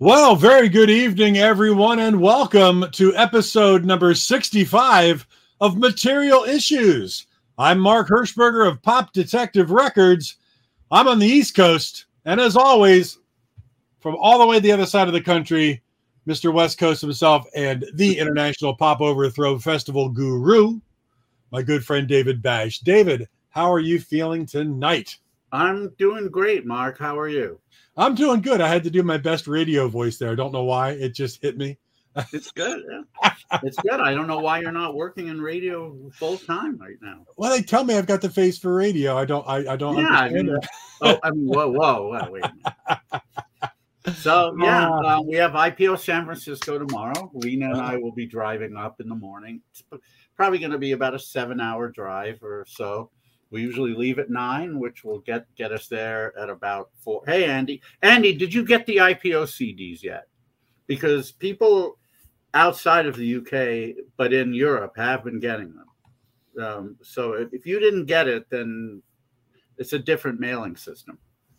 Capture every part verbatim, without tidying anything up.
Well, very good evening, everyone, and welcome to episode number sixty-five of Material Issues. I'm Mark Hirschberger of Pop Detective Records. I'm on the East Coast, and as always, from all the way to the other side of the country, Mister West Coast himself and the International Pop Overthrow Festival guru, my good friend David Bash. David, how are you feeling tonight? I'm doing great, Mark. How are you? I'm doing good. I had to do my best radio voice there. I don't know why. It just hit me. It's good. Yeah. It's good. I don't know why you're not working in radio full time right now. Well, they tell me I've got the face for radio. I don't. I, I don't yeah, understand I mean, that. oh, I mean, whoa, whoa, whoa, wait a minute. So yeah, uh, uh, we have I P O San Francisco tomorrow. Lena and I will be driving up in the morning. It's probably going to be about a seven-hour drive or so. We usually leave at nine, which will get get us there at about four. Hey, Andy. Andy, did you get the I P O C Ds yet? Because people outside of the U K, but in Europe, have been getting them. Um, so if, if you didn't get it, then it's a different mailing system.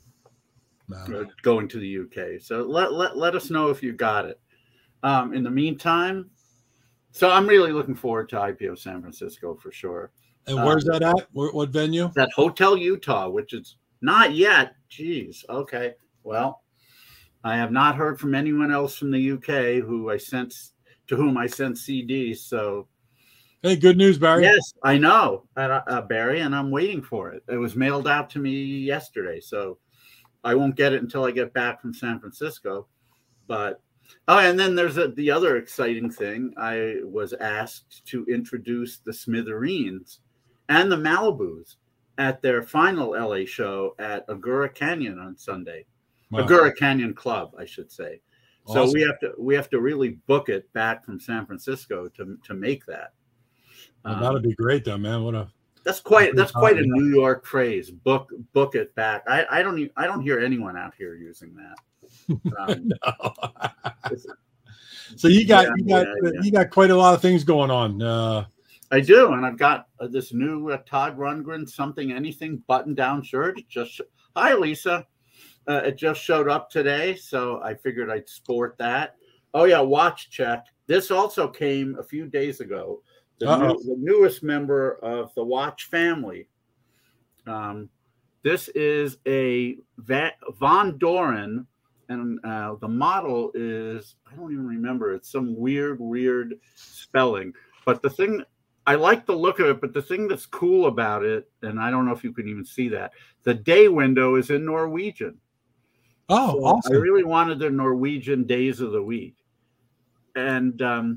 Wow. Going to the U K. So let, let, let us know if you got it. Um, in the meantime, so I'm really looking forward to I P O San Francisco for sure. And where's um, that at? Where, what venue? That Hotel Utah, which is not yet. Jeez. Okay. Well, I have not heard from anyone else from the U K who I sent to whom I sent C Ds. So, hey, good news, Barry. Yes, I know, uh, uh, Barry, and I'm waiting for it. It was mailed out to me yesterday, so I won't get it until I get back from San Francisco. But oh, and then there's a, the other exciting thing. I was asked to introduce the Smithereens and the Malibus at their final L A show at Agoura Canyon on Sunday. Wow. Agoura Canyon Club, I should say. Awesome. So we have to we have to really book it back from San Francisco to to make that. Well, that'd um, be great, though, man. What a that's quite that's quite a New York phrase. Book book it back. I, I don't I don't hear anyone out here using that. Um, no. So you got yeah, you got yeah, yeah. you got quite a lot of things going on. Uh, I do, and I've got uh, this new uh, Todd Rundgren something anything button down shirt. It just sh- hi Lisa, uh, it just showed up today, so I figured I'd sport that. Oh yeah, watch check. This also came a few days ago. The, new, the newest member of the Watch family. Um, this is a Va- Von Doren, and uh, the model is I don't even remember. It's some weird, weird spelling. But the thing. I like the look of it, but the thing that's cool about it, and I don't know if you can even see that, the day window is in Norwegian. Oh, so awesome. I really wanted the Norwegian days of the week. And um,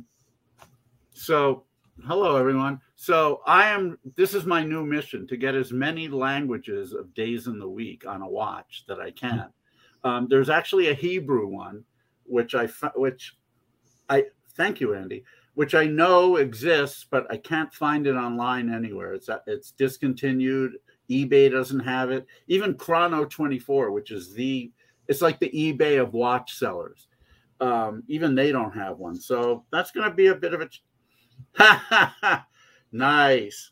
so, hello, everyone. So I am, this is my new mission, to get as many languages of days in the week on a watch that I can. Um, there's actually a Hebrew one, which I, which I, thank you, Andy. Which I know exists, but I can't find it online anywhere. It's it's discontinued. eBay doesn't have it. Even Chrono twenty-four, which is the, it's like the eBay of watch sellers. Um, even they don't have one. So that's going to be a bit of a, ha ha ha, nice.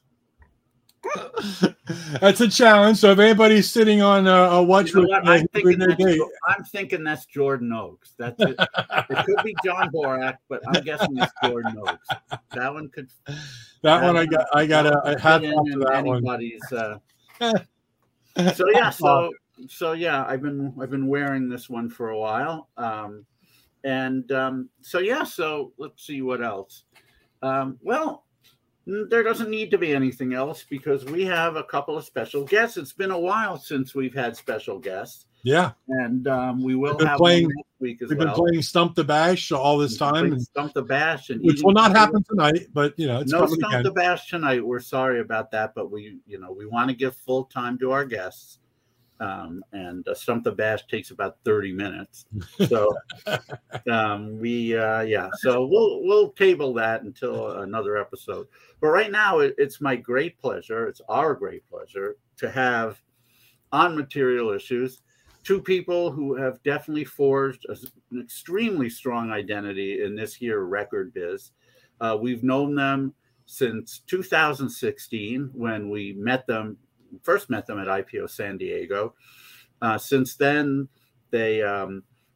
That's a challenge. So if anybody's sitting on a, a watch, you know with, I'm, uh, thinking with that's, I'm thinking that's Jordan Oakes. That's it. It could be John Borak, but I'm guessing it's Jordan Oakes. That one could. That, that one I got. I got a. I had that anybody's. Uh, so yeah. So so yeah. I've been I've been wearing this one for a while. Um, and um, so yeah. So let's see what else. Um, well. There doesn't need to be anything else because we have a couple of special guests. It's been a while since we've had special guests. Yeah. And um, we will have playing, one next week as we've well. We've been playing Stump the Bash all this time. And, Stump the Bash. And which will not happen tonight, but, you know, it's no coming Stump again. the Bash tonight. We're sorry about that, but we, you know, we want to give full time to our guests. Um, and uh, Stump the Bash takes about thirty minutes. So um, we, uh, yeah, so we'll we'll table that until another episode. But right now, it, it's my great pleasure. It's our great pleasure to have on Material Issues two people who have definitely forged a, an extremely strong identity in this here record biz. Uh, we've known them since two thousand sixteen when we met them. First met them at I P O San Diego. Uh, since then, they um,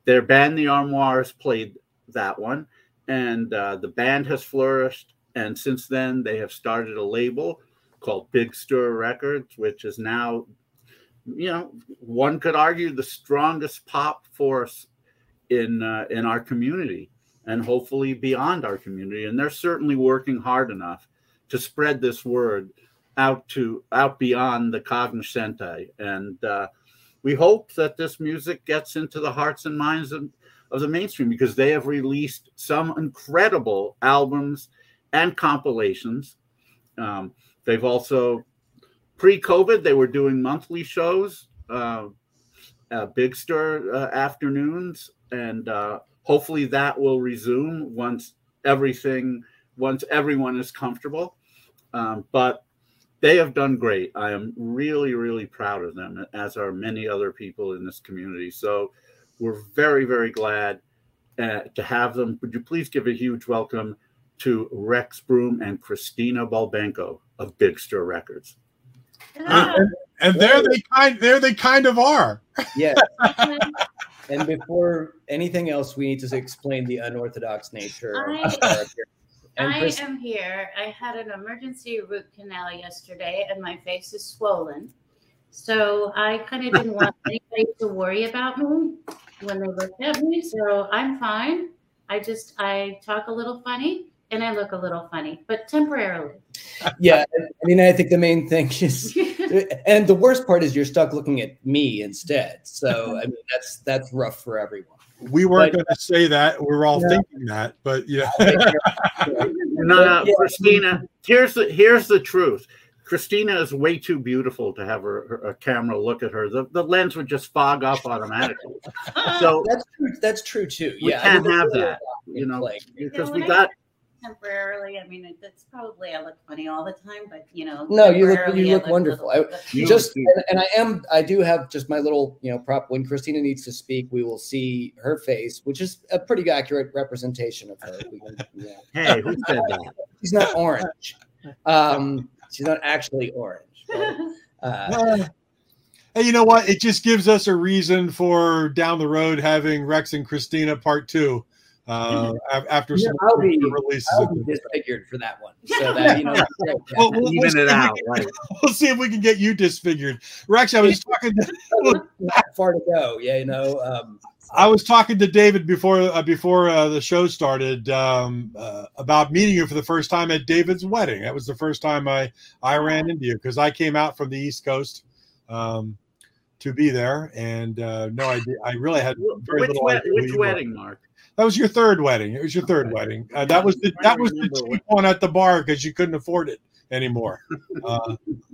their band, the Armoires, played that one, and uh, the band has flourished. And since then, they have started a label called Big Stir Records, which is now, you know, one could argue the strongest pop force in uh, in our community, and hopefully beyond our community. And they're certainly working hard enough to spread this word out to out beyond the cognoscenti. And uh, we hope that this music gets into the hearts and minds of, of the mainstream, because they have released some incredible albums and compilations. Um, they've also, pre-COVID, they were doing monthly shows, uh, uh, Big Stir uh, afternoons, and uh, hopefully that will resume once everything, once everyone is comfortable. Um, but they have done great. I am really, really proud of them, as are many other people in this community. So we're very, very glad uh, to have them. Would you please give a huge welcome to Rex Broom and Christina Balbenko of Big Stir Records. Yeah. And, and there they kind there they kind of are. Yeah. And before anything else, we need to explain the unorthodox nature I, of our appearance. And I Chris, am here. I had an emergency root canal yesterday, and my face is swollen. So I kind of didn't want anybody to worry about me when they looked at me. So I'm fine. I just I talk a little funny. And I look a little funny, but temporarily. Yeah, I mean, I think the main thing is, and the worst part is you're stuck looking at me instead. So, I mean, that's that's rough for everyone. We weren't going to say that. We were all yeah. thinking that, but yeah. no, no, yeah. Christina. Here's the here's the truth. Christina is way too beautiful to have her, her a camera look at her. The, the lens would just fog up automatically. So that's true. That's true too. We yeah, can't I mean, have that, you know, like, because we got. Temporarily, I mean, that's probably I look funny all the time, but you know, no, you look you look, look wonderful. Little, I, you just and, and I am I do have just my little you know prop. When Christina needs to speak, we will see her face, which is a pretty accurate representation of her. We can, yeah. Hey, who said that? She's not orange. Um, she's not actually orange. But, uh, Hey, you know what? It just gives us a reason for down the road having Rex and Christina part two. Uh, after yeah, some I'll be, releases, I'll be disfigured for that one. So that you know, well, we'll, even we'll it out. Can, right. We'll see if we can get you disfigured, Rex. I was talking to far to go. Yeah, you know. Um, I was talking to David before uh, before uh, the show started um, uh, about meeting you for the first time at David's wedding. That was the first time I I ran into you, because I came out from the East Coast um, to be there, and uh, no idea. I really had very which little we- idea. Which wedding, were. Mark? That was your third wedding. It was your third wedding. Uh, that was the that was the cheap one at the bar because you couldn't afford it anymore. Uh,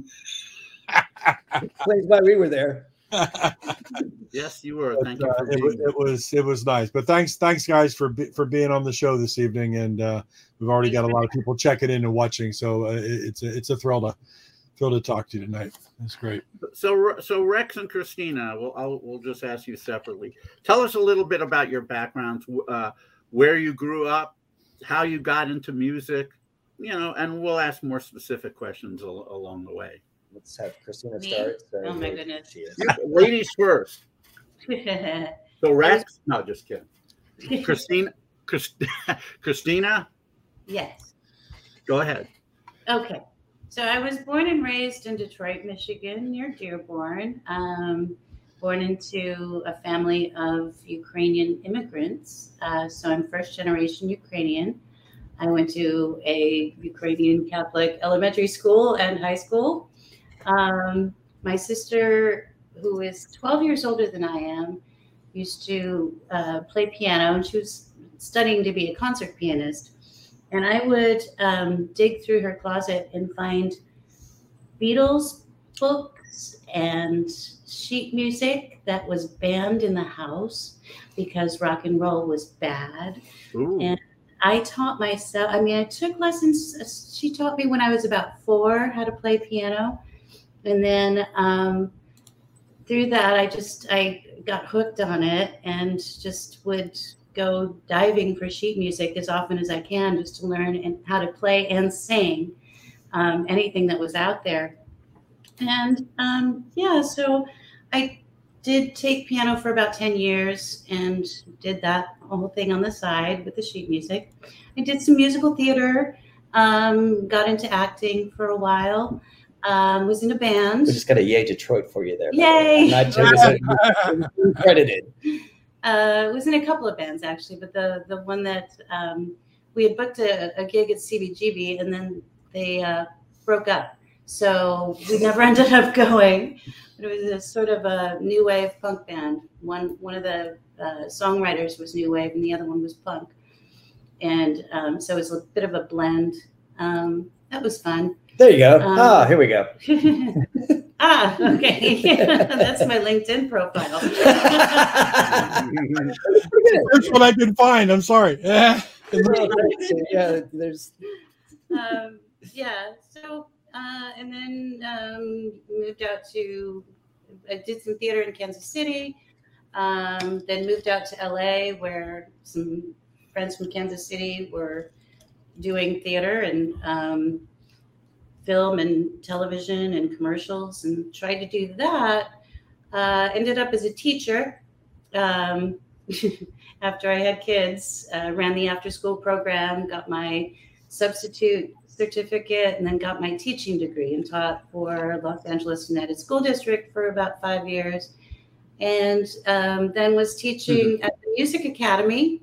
Explains why we were there. Yes, you were. But, Thank you. uh, For it, being was, it was it was nice. But thanks thanks guys for be, for being on the show this evening, and uh, we've already got a lot of people checking in and watching. So uh, it, it's a, it's a thrill to thrill to talk to you tonight. That's great. So, so Rex and Christina, we'll I'll, we'll just ask you separately. Tell us a little bit about your backgrounds, uh, where you grew up, how you got into music, you know, and we'll ask more specific questions al- along the way. Let's have Christina Me? start. So Oh my goodness. Ladies first. So Rex, no, just kidding. Christina, Christ, Christina, Yes. go ahead. Okay. So I was born and raised in Detroit, Michigan, near Dearborn. Um, born into a family of Ukrainian immigrants. Uh, so I'm first generation Ukrainian. I went to a Ukrainian Catholic elementary school and high school. Um, my sister, who is twelve years older than I am, used to uh, play piano, and she was studying to be a concert pianist. And I would um, dig through her closet and find Beatles books and sheet music that was banned in the house because rock and roll was bad. Ooh. And I taught myself, I mean, I took lessons. She taught me when I was about four how to play piano. And then um, through that, I just, I got hooked on it and just would go diving for sheet music as often as I can, just to learn and how to play and sing um, anything that was out there. And um, yeah, so I did take piano for about ten years and did that whole thing on the side with the sheet music. I did some musical theater, um, got into acting for a while, um, was in a band. We just got a Yay Detroit for you there. Yay! Not just credited. Uh, was in a couple of bands actually, but the the one that um, we had booked a, a gig at C B G B and then they uh, broke up. So we never ended up going. It was a sort of a new wave punk band. One one of the uh, songwriters was new wave, and the other one was punk. And um, so it was a bit of a blend. Um, that was fun. There you go. Um, ah, here we go. ah, okay. That's my LinkedIn profile. That's what I could find. I'm sorry. Yeah. yeah, there's. Um, yeah. So. Uh, and then um, moved out to, I did some theater in Kansas City, um, then moved out to L A where some friends from Kansas City were doing theater and um, film and television and commercials and tried to do that. Uh, ended up as a teacher um, after I had kids, uh, ran the after school program, got my substitute certificate, and then got my teaching degree and taught for Los Angeles United School District for about five years. And um, then was teaching mm-hmm. at the Music Academy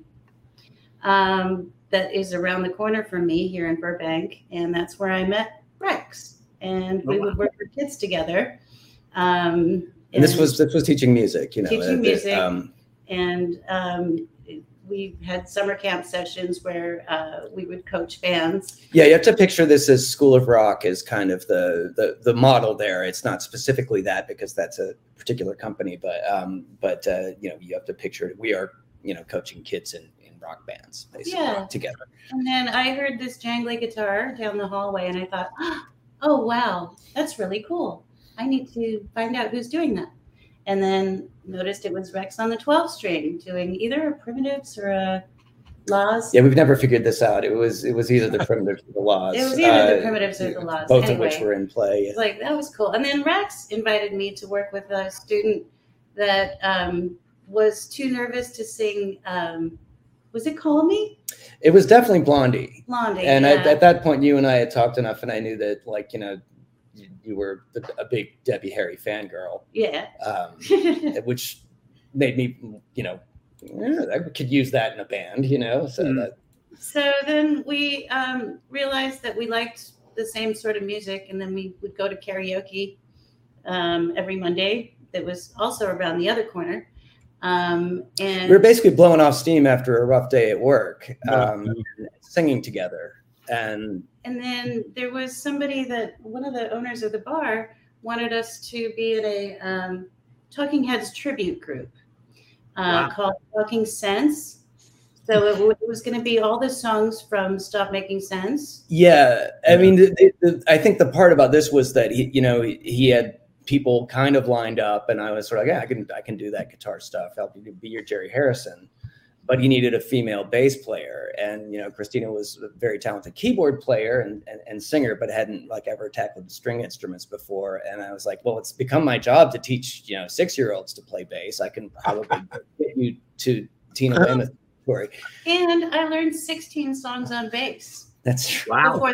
um, that is around the corner from me here in Burbank. And that's where I met Rex. And we oh, wow. would work with kids together. Um, and, and this was this was teaching music, you know. Teaching uh, music. Um, and um, we had summer camp sessions where uh, we would coach bands. Yeah, you have to picture this as School of Rock as kind of the the the model there. It's not specifically that because that's a particular company, but um, but uh, you know, you have to picture it. We are, you know, coaching kids in, in rock bands basically yeah. together. And then I heard this jangly guitar down the hallway, and I thought, oh wow, that's really cool. I need to find out who's doing that. And then noticed it was Rex on the twelve string doing either a Primitives or a Laws. Yeah, we've never figured this out. It was it was either the Primitives or the Laws. It was either uh, the Primitives or the Laws. Both anyway, of which were in play. It's like, that was cool. And then Rex invited me to work with a student that um, was too nervous to sing. Um, was it Call Me? It was definitely Blondie. Blondie. And yeah. at, at that point, you and I had talked enough, and I knew that, like, you know, you, you were a big Debbie Harry fangirl. Yeah. Um, which made me, you know, yeah, I could use that in a band, you know. So mm. that. So then we um, realized that we liked the same sort of music, and then we would go to karaoke um, every Monday. That was also around the other corner. Um, and we were basically blowing off steam after a rough day at work, um, yeah. singing together. And and then there was somebody that one of the owners of the bar wanted us to be in a um, Talking Heads tribute group uh, wow. called Talking Sense. So it, it was going to be all the songs from Stop Making Sense. Yeah, I mean, the, the, I think the part about this was that he, you know, he had people kind of lined up, and I was sort of like, yeah, I can, I can do that guitar stuff. Help you be your Jerry Harrison. But he needed a female bass player, and you know, Christina was a very talented keyboard player and, and and singer, but hadn't like ever tackled string instruments before. And I was like, well, it's become my job to teach, you know, six year olds to play bass. I can probably get you to Tina Weymouth. And I learned sixteen songs on bass. That's wow. Before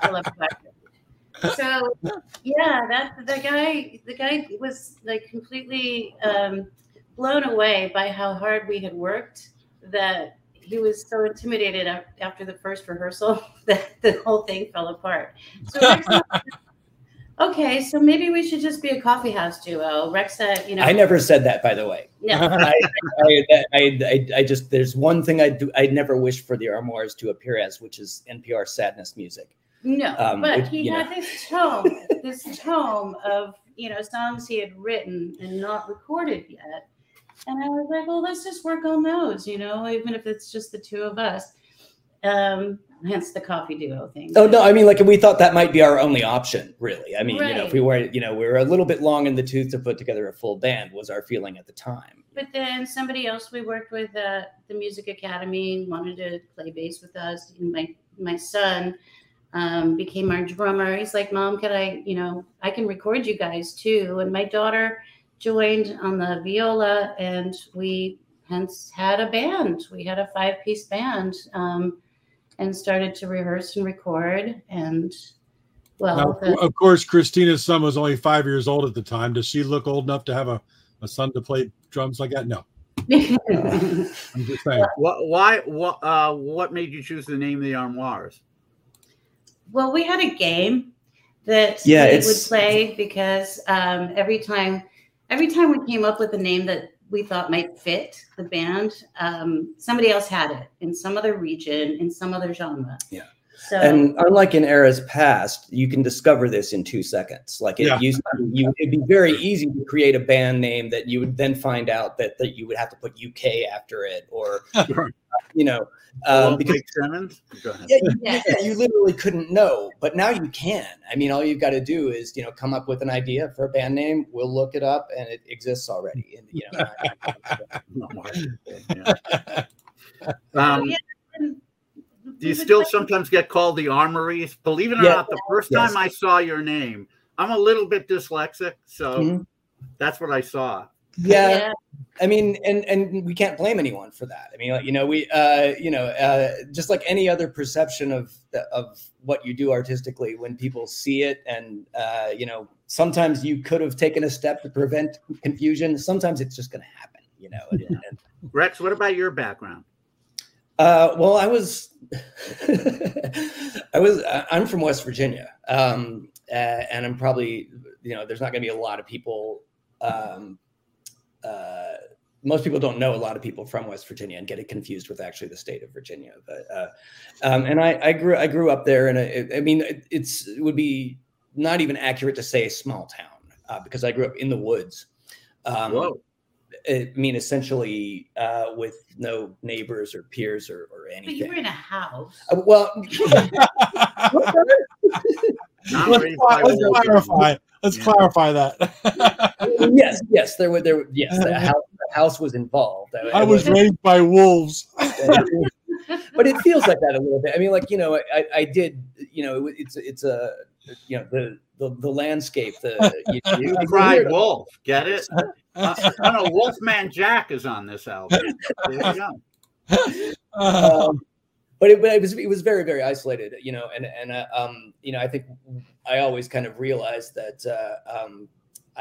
so yeah, that the guy the guy was like completely um, blown away by how hard we had worked, that he was so intimidated after the first rehearsal that the whole thing fell apart. So Rex, okay, so maybe we should just be a coffee house duo. Rex said, you know. I never said that, by the way. No. I, I, I, I, I just, there's one thing I do, I never wish for the Armoires to appear as, which is N P R sadness music. No, um, but which, he had know. this tome, this tome of, you know, songs he had written and not recorded yet. And I was like, well, let's just work on those, you know, even if it's just the two of us. Um, hence the coffee duo thing. Oh, no, I mean, like, we thought that might be our only option, really. I mean, right. you know, if we were, you know, we were a little bit long in the tooth to put together a full band was our feeling at the time. But then somebody else we worked with at the Music Academy wanted to play bass with us. And my, my son um, became our drummer. He's like, Mom, can I, you know, I can record you guys too. And my daughter joined on the viola, and we hence had a band. We had a five-piece band, um, and started to rehearse and record. And well, now, the, of course, Christina's son was only five years old at the time. Does she look old enough to have a, a son to play drums like that? No. I'm just saying. What? Why? What? Uh, what made you choose the name of the Armoires? Well, we had a game that Yeah, we it's- would play because um, every time, every time we came up with a name that we thought might fit the band, um, somebody else had it in some other region, in some other genre. Yeah. So, And unlike in eras past, you can discover this in two seconds. Like it Yeah. used to, you, it'd be very easy to create a band name that you would then find out that, that you would have to put U K after it, or, you know, um, Um, because Mike Simmons. Go ahead. yeah, you, Yeah. yeah, you literally couldn't know, but now you can. I mean, all you've got to do is, you know, come up with an idea for a band name. We'll look it up, and it exists already. And you know, No more. Yeah. Um, yeah, and do we you would still play- sometimes get called the Armories? Believe it or Yeah. not, the first Yes. time I saw your name, I'm a little bit dyslexic, so Mhm. that's what I saw. yeah, Yeah. I mean, and and we can't blame anyone for that. I mean, like, you know, we, uh, you know, uh, just like any other perception of of what you do artistically, when people see it, and uh, you know, sometimes you could have taken a step to prevent confusion. Sometimes it's just going to happen, you know. And, and, Rex, what about your background? Uh, well, I was, I was, I'm from West Virginia, um, uh, and I'm probably, you know, there's not going to be a lot of people. Um, uh, most people don't know a lot of people from West Virginia and get it confused with actually the state of Virginia. But uh, um, and I, I grew, I grew up there, and I, I mean, it, it's it would be not even accurate to say a small town uh, because I grew up in the woods. Um, Whoa. I mean, essentially, uh, with no neighbors or peers or, or But you anything. were in a house. Uh, well, Not let's, raised by let's wolves. clarify. Let's Yeah. clarify that. yes, yes, there were there. Were, yes, the house, the house was involved. I was raised by wolves. but it feels like that a little bit. I mean, like, you know, I, I did, you know, it, it's it's a, you know, the the, the landscape. The you, You you cried hear- wolf. Get it? Uh, oh no, Wolfman Jack is on this album. There you go. um, but it, but it was it was very very isolated, you know, and and uh, um you know I think I always kind of realized that uh, um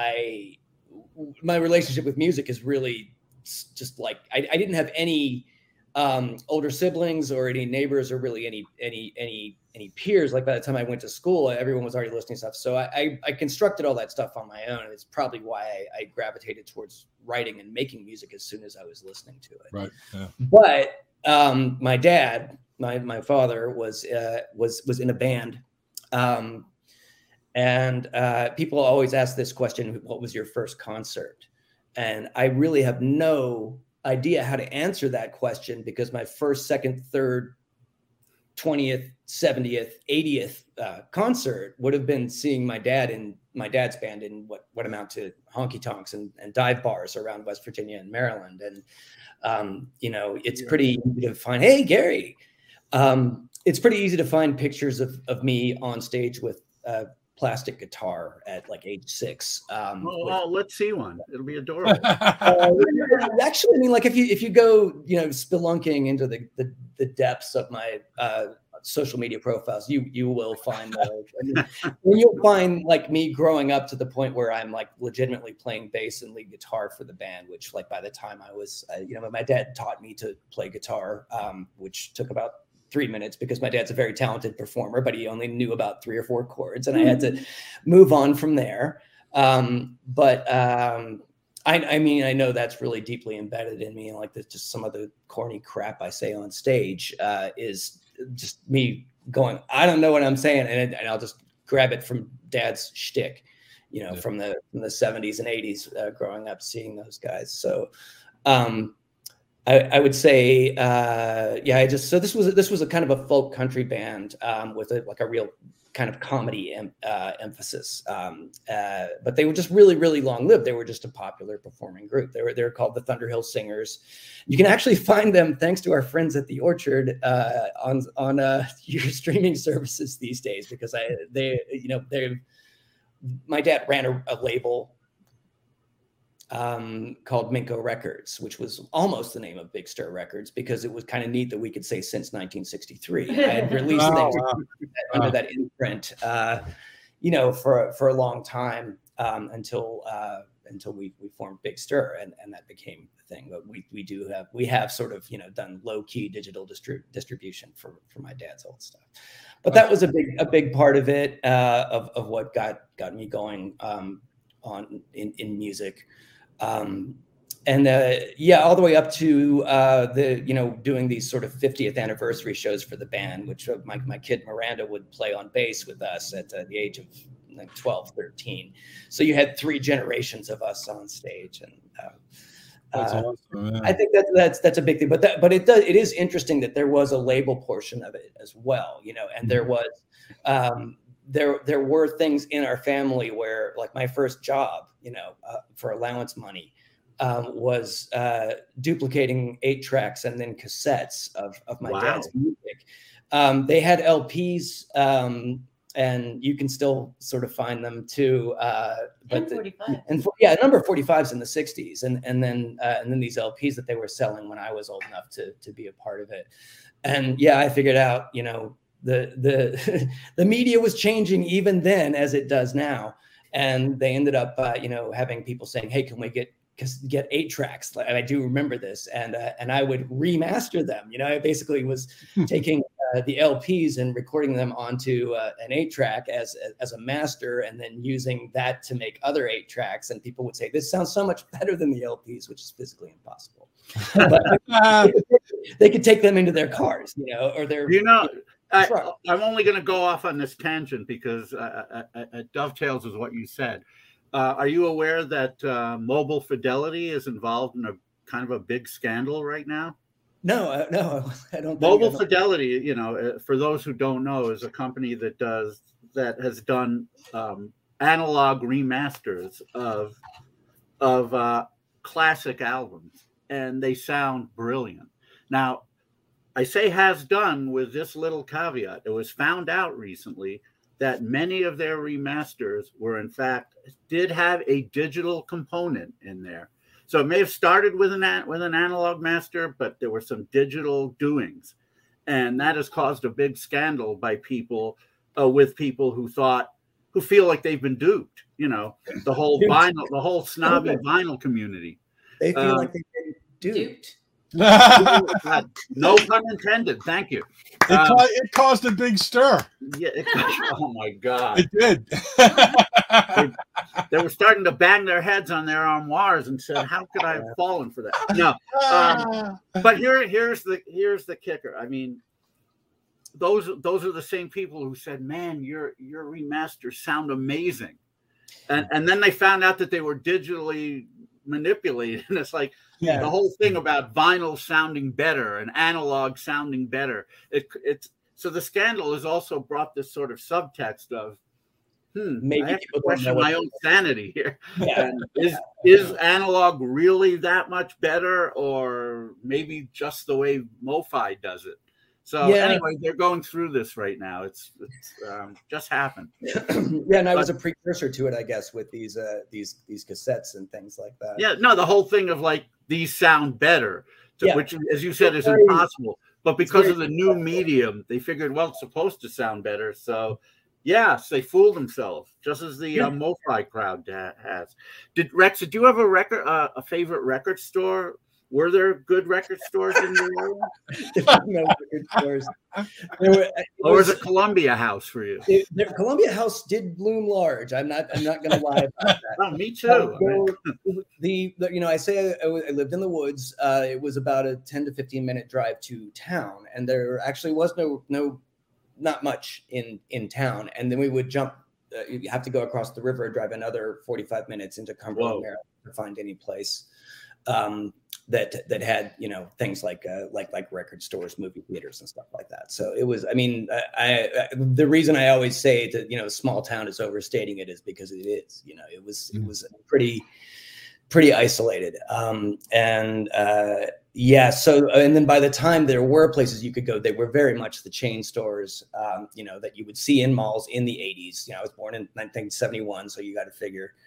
I my relationship with music is really just like I, I didn't have any um older siblings or any neighbors or really any any any any peers. Like by the time I went to school, everyone was already listening to stuff, so I I, I constructed all that stuff on my own, and it's probably why I, I gravitated towards writing and making music as soon as I was listening to it. Right. Yeah. But um, my dad, my my father was uh, was was in a band, um, and uh, people always ask this question: "What was your first concert?" And I really have no idea how to answer that question because my first, second, third, twentieth, seventieth, eightieth uh, concert would have been seeing my dad in my dad's band in what what amount to honky tonks and, and dive bars around West Virginia and Maryland. And um, you know, it's Yeah. pretty easy to find. Hey, Gary, um, it's pretty easy to find pictures of of me on stage with a plastic guitar at like age six. Um, Oh, with- oh, let's see one. It'll be adorable. uh, actually, I mean, like if you if you go, you know, spelunking into the the, the depths of my uh, social media profiles, you you will find those. I mean, when you'll find like me growing up to the point where I'm like legitimately playing bass and lead guitar for the band, which like by the time I was, uh, you know, my dad taught me to play guitar, um, which took about three minutes because my dad's a very talented performer, but he only knew about three or four chords, and I had to move on from there. Um, but um, I, I mean, I know that's really deeply embedded in me, and like this, just some of the corny crap I say on stage uh, is just me going, I don't know what I'm saying, and, and I'll just grab it from Dad's shtick, you know, Yeah. from the from the seventies and eighties, uh, growing up seeing those guys. So. Um, I, I would say, uh, yeah, I just so this was this was a kind of a folk country band um, with a, like a real kind of comedy em, uh, emphasis, um, uh, but they were just really really long lived. They were just a popular performing group. They were they were called the Thunderhill Singers. You can actually find them thanks to our friends at the Orchard uh, on on uh, your streaming services these days because I they you know they my dad ran a, a label um, called Minko Records, which was almost the name of Big Stir Records because it was kind of neat that we could say since nineteen sixty-three. I had released Oh, things wow. under Wow. that imprint, uh, you know, for for a long time um, until uh, until we we formed Big Stir, and and that became the thing. But we we do have we have sort of you know done low key digital distri- distribution for for my dad's old stuff. But that was a big a big part of it uh, of of what got got me going um, on in in music. Um, and uh, yeah, all the way up to uh, the, you know, doing these sort of fiftieth anniversary shows for the band, which uh, my, my kid Miranda would play on bass with us at uh, the age of like twelve, thirteen. So you had three generations of us on stage. And uh, That's uh, awesome, yeah. I think that that's, that's a big thing, but that, but it does, it is interesting that there was a label portion of it as well, you know, and there was, um, there there were things in our family where, like, my first job, you know, uh, for allowance money um, was uh, duplicating eight tracks and then cassettes of, of my Wow. dad's music. Um, they had L Ps, um, and you can still sort of find them too. Uh, but And the- forty-five. and for, yeah, a number of forty-fives in the sixties, and and then uh, and then these L Ps that they were selling when I was old enough to to be a part of it. And yeah, I figured out, you know, the the the media was changing even then as it does now, and they ended up uh, you know having people saying, hey, can we get get eight tracks? And I do remember this, and uh, and I would remaster them. You know, I basically was taking uh, the L Ps and recording them onto uh, an eight track as as a master, and then using that to make other eight tracks. And people would say, this sounds so much better than the L Ps, which is physically impossible. But Ah, they could take them into their cars, you know, or their You know, I, Right. I'm only going to go off on this tangent because uh, uh, uh, it dovetails with what you said. Uh, are you aware that uh, Mobile Fidelity is involved in a kind of a big scandal right now? No, uh, no, I don't. Mobile think Fidelity, you know, uh, for those who don't know, is a company that does that has done um, analog remasters of of uh, classic albums, and they sound brilliant. Now, I say has done with this little caveat. It was found out recently that many of their remasters were, in fact, did have a digital component in there. So it may have started with an with an analog master, but there were some digital doings, and that has caused a big scandal by people uh, with people who thought who feel like they've been duped. You know, the whole vinyl, the whole snobby vinyl community. they feel um, like they've been duped. Duped. Uh, no pun intended. Thank you. it, Um, ca- it caused a big stir. Yeah. It, oh my God. It did. They were starting to bang their heads on their armoires and said, "How could I have fallen for that?" No. Um, but here, here's the here's the kicker. I mean, those those are the same people who said, "Man, your your remasters sound amazing," and and then they found out that they were digitally manipulated, and it's like Yeah. the whole thing about vinyl sounding better and analog sounding better. It it's so the scandal has also brought this sort of subtext of, hmm, Maybe I have to people don't question know what- my own sanity here. Yeah. And is is analog really that much better, or maybe just the way MoFi does it? So Yeah. anyway, they're going through this right now. It's, it's um, just happened. Yeah, and I was a precursor to it, I guess, with these uh, these these cassettes and things like that. Yeah, no, the whole thing of like these sound better, to, Yeah. which, as you said, is Very- impossible. But because very of the new medium, they figured, well, it's supposed to sound better. So, yes, they fooled themselves, just as the uh, MoFi crowd ha- has. Did Rex? Did you have a record, uh, a favorite record store? Were there good record stores in your area, No record stores. There were, it or was was- it Columbia House for you? it- the Columbia House did bloom large. I'm not. I'm not going to lie about that. Oh, me too. Uh, the, the, the you know I say I, I lived in the woods. Uh, it was about a ten to fifteen minute drive to town, and there actually was no no not much in in town. And then we would jump. Uh, you have to go across the river, drive another forty-five minutes into Cumberland, Whoa. Maryland to find any place um, that that had you know things like uh, like like record stores, movie theaters, and stuff like that. So it was. I mean, I, I the reason I always say that you know small town is overstating it is because it is. You know, it was it was pretty pretty isolated. Um, and uh, yeah, so and then by the time there were places you could go, they were very much the chain stores. Um, you know that you would see in malls in the eighties. You know, I was born in nineteen seventy-one, so you got to figure.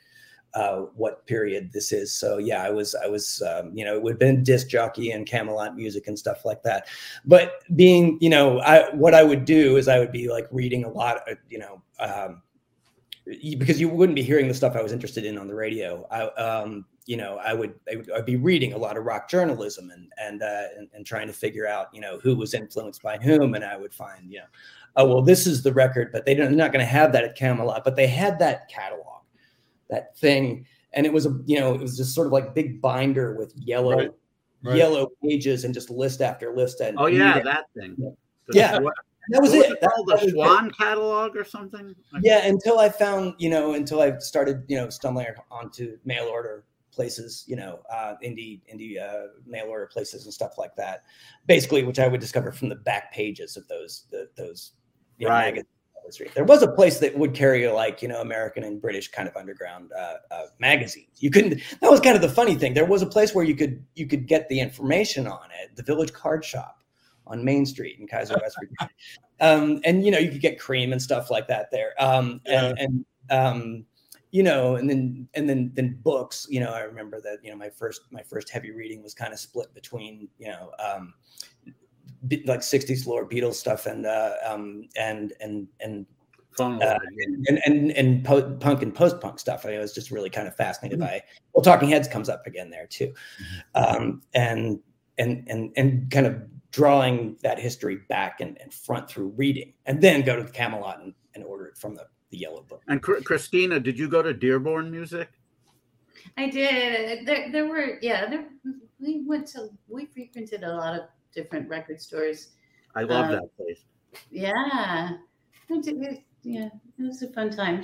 uh, what period this is. So yeah, I was, I was, um, you know, it would have been disc jockey and Camelot music and stuff like that. But being, you know, I, what I would do is I would be like reading a lot, of, you know, um, because you wouldn't be hearing the stuff I was interested in on the radio. I, um, you know, I would, I would I'd be reading a lot of rock journalism and and, uh, and and trying to figure out, you know, who was influenced by whom. And I would find, you know, oh well, this is the record, but they don't, they're not going to have that at Camelot. But they had that catalog, that thing, and it was a, you know, it was just sort of like big binder with yellow, right. Right. yellow pages and just list after list. And oh yeah, and, that thing. Yeah. What, that was what it. Was it called that, the Schwann it. catalog or something? Yeah, until I found, you know, until I started, you know, stumbling onto mail order places, you know, uh, indie indie uh, mail order places and stuff like that. Basically, which I would discover from the back pages of those the, those you know, right. magazines. There was a place that would carry like, you know, American and British kind of underground uh, uh, magazines. You couldn't. That was kind of the funny thing. There was a place where you could you could get the information on it. The Village Card Shop on Main Street in Kaiser, West Virginia, um, and you know you could get cream and stuff like that there. Um, and, yeah. and um, you know, and then and then then books. You know, I remember that. You know, my first my first heavy reading was kind of split between you know um, like sixties Lord Beatles stuff and uh, um, and and and. Uh, and and and po- punk and post punk stuff. I was just really kind of fascinated mm-hmm. by. Well, Talking Heads comes up again there too, mm-hmm. um, and and and and kind of drawing that history back and, and front through reading, and then go to the Camelot and, and order it from the, the yellow book. And Christina, did you go to Dearborn Music? I did. There, there were yeah. There, we went to we frequented a lot of different record stores. I love um, that place. Yeah. I did, yeah, it was a fun time.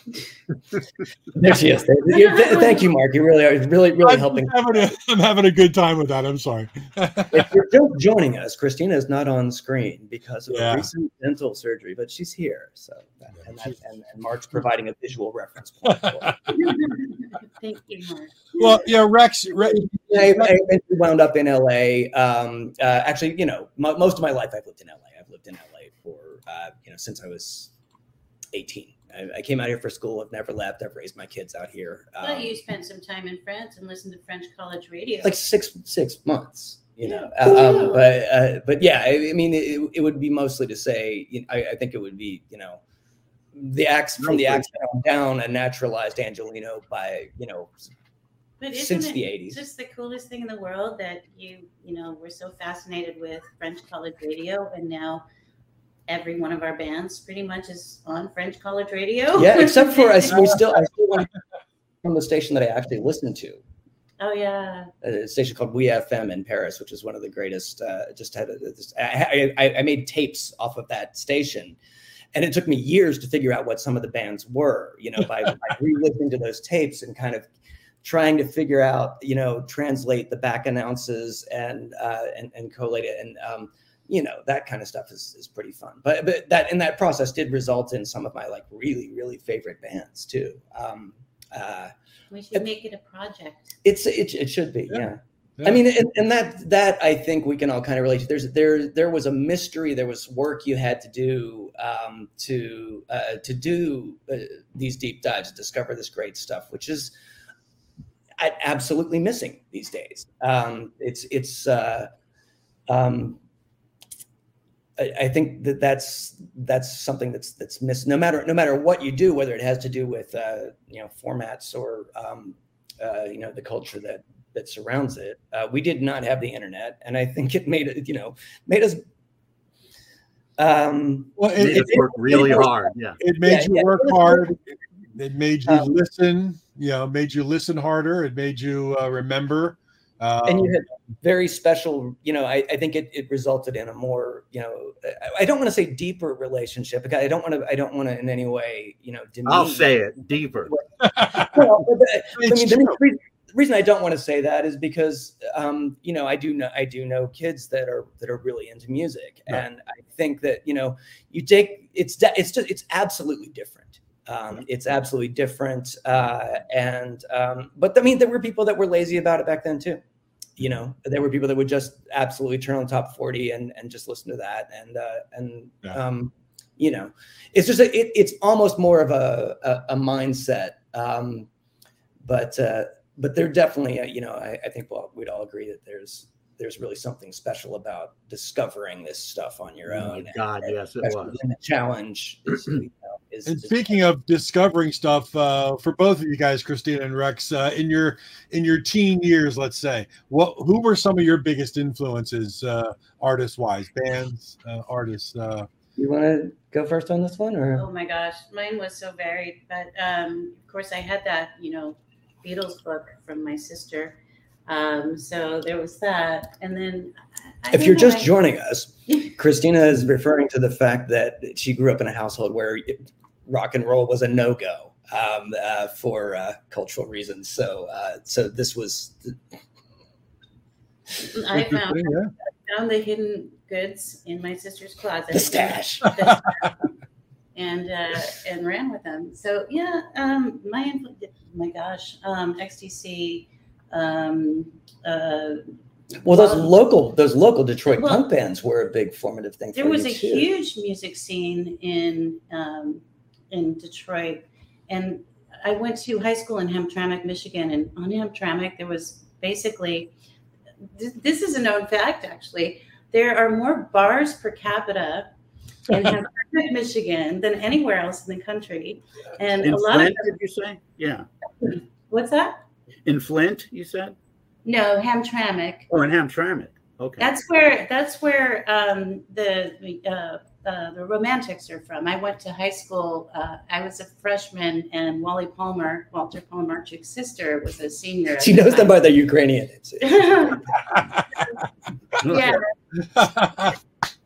There she is. Thank you, Mark. You really are really, really I'm helping. Having a, I'm having a good time with that. I'm sorry. If you're just joining us, Christina is not on screen because of yeah. a recent dental surgery, but she's here. So, that, and, that, and, and Mark's providing a visual reference point. For Thank you, Mark. Well, yeah, Rex. Rex I, I wound up in L A. Um, uh, actually, you know, m- most of my life I've lived in L A. I've lived in L A for uh, you know since I was eighteen. I, I came out here for school. I've never left. I've raised my kids out here. Um, well, you spent some time in France and listened to French college radio. Like six six months, you know. Yeah. Um, but uh, but yeah, I, I mean, it, it would be mostly to say. You know, I, I think it would be, you know, the acts from the accent down a naturalized Angelino by you know but since isn't the it eighties. Just the coolest thing in the world that you you know we're so fascinated with French college radio, and now every one of our bands pretty much is on French college radio. Yeah, except for us, we still I still want from the station that I actually listened to. Oh yeah, a station called We F M in Paris, which is one of the greatest. Uh, just had a, just, I, I, I made tapes off of that station, and it took me years to figure out what some of the bands were. You know, by, by re-listening to those tapes and kind of trying to figure out, you know, translate the back announces and uh, and and collate it and. Um, you know, that kind of stuff is, is pretty fun. But but that in that process did result in some of my like really, really favorite bands too. Um, uh, we should it, make it a project. It's it, it should be, yeah. yeah. yeah. I mean, and, and that that I think we can all kind of relate to. There's there there was a mystery. There was work you had to do um, to uh, to do uh, these deep dives, discover this great stuff, which is absolutely missing these days. Um, it's it's. Uh, um, I think that that's that's something that's that's missed. No matter no matter what you do, whether it has to do with uh, you know formats or um, uh, you know the culture that that surrounds it. Uh, we did not have the internet, and I think it made it you know made us. Um, well, it, made it, it work really it, hard. Yeah, it made yeah, you yeah, work it hard. It made you um, listen. You know, made you listen harder. It made you uh, remember. Um, and you had very special, you know, I, I think it, it resulted in a more, you know, I, I don't want to say deeper relationship. I don't want to, I don't want to in any way, you know, demean. I'll say it deeper. Well, but, I mean, the reason, the reason I don't want to say that is because, um, you know, I do know, I do know kids that are, that are really into music. Right. And I think that, you know, you take, it's, it's just, it's absolutely different. Um, it's absolutely different. Uh, and, um, but I mean, there were people that were lazy about it back then too. You know, there were people that would just absolutely turn on top forty and, and just listen to that. And, uh, and, yeah. um, you know, it's just, a, it, it's almost more of a, a, a mindset, um, but uh, but they're definitely, uh, you know, I, I think we'll, we'd all agree that there's there's really something special about discovering this stuff on your Oh own. my God, and, yes, it was. And the challenge is, you know, is, And is speaking of discovering stuff, uh, for both of you guys, Christina and Rex, uh, in your in your teen years, let's say, what who were some of your biggest influences, uh, artist wise, bands, uh, artists? Uh, you want to go first on this one, or? Oh my gosh, mine was so varied. But um, of course, I had that, you know, Beatles book from my sister. Um, so there was that. And then I If you're know, just I, joining us, Christina is referring to the fact that she grew up in a household where it, rock and roll was a no-go um, uh, for uh, cultural reasons. So, uh, so this was. I found, yeah. I found the hidden goods in my sister's closet. The stash. and uh, and ran with them. So yeah, um, my influ- my gosh, um, X T C. Um, uh, Well, those well, local those local Detroit well, punk bands were a big formative thing for there was you a too. huge music scene in um, in Detroit, and I went to high school in Hamtramck, Michigan, and on Hamtramck there was basically th- this is a known fact actually. There are more bars per capita in Hamtramck, Michigan than anywhere else in the country, and In a lot Flint, of did you say? Yeah. what's that? In Flint, you said? No, Hamtramck. Oh, in Hamtramck. Okay. That's where that's where um, the uh, uh, the Romantics are from. I went to high school. Uh, I was a freshman, and Wally Palmer, Walter Palmerchuk's sister, was a senior. She knows them by the Ukrainian. It's, yeah. I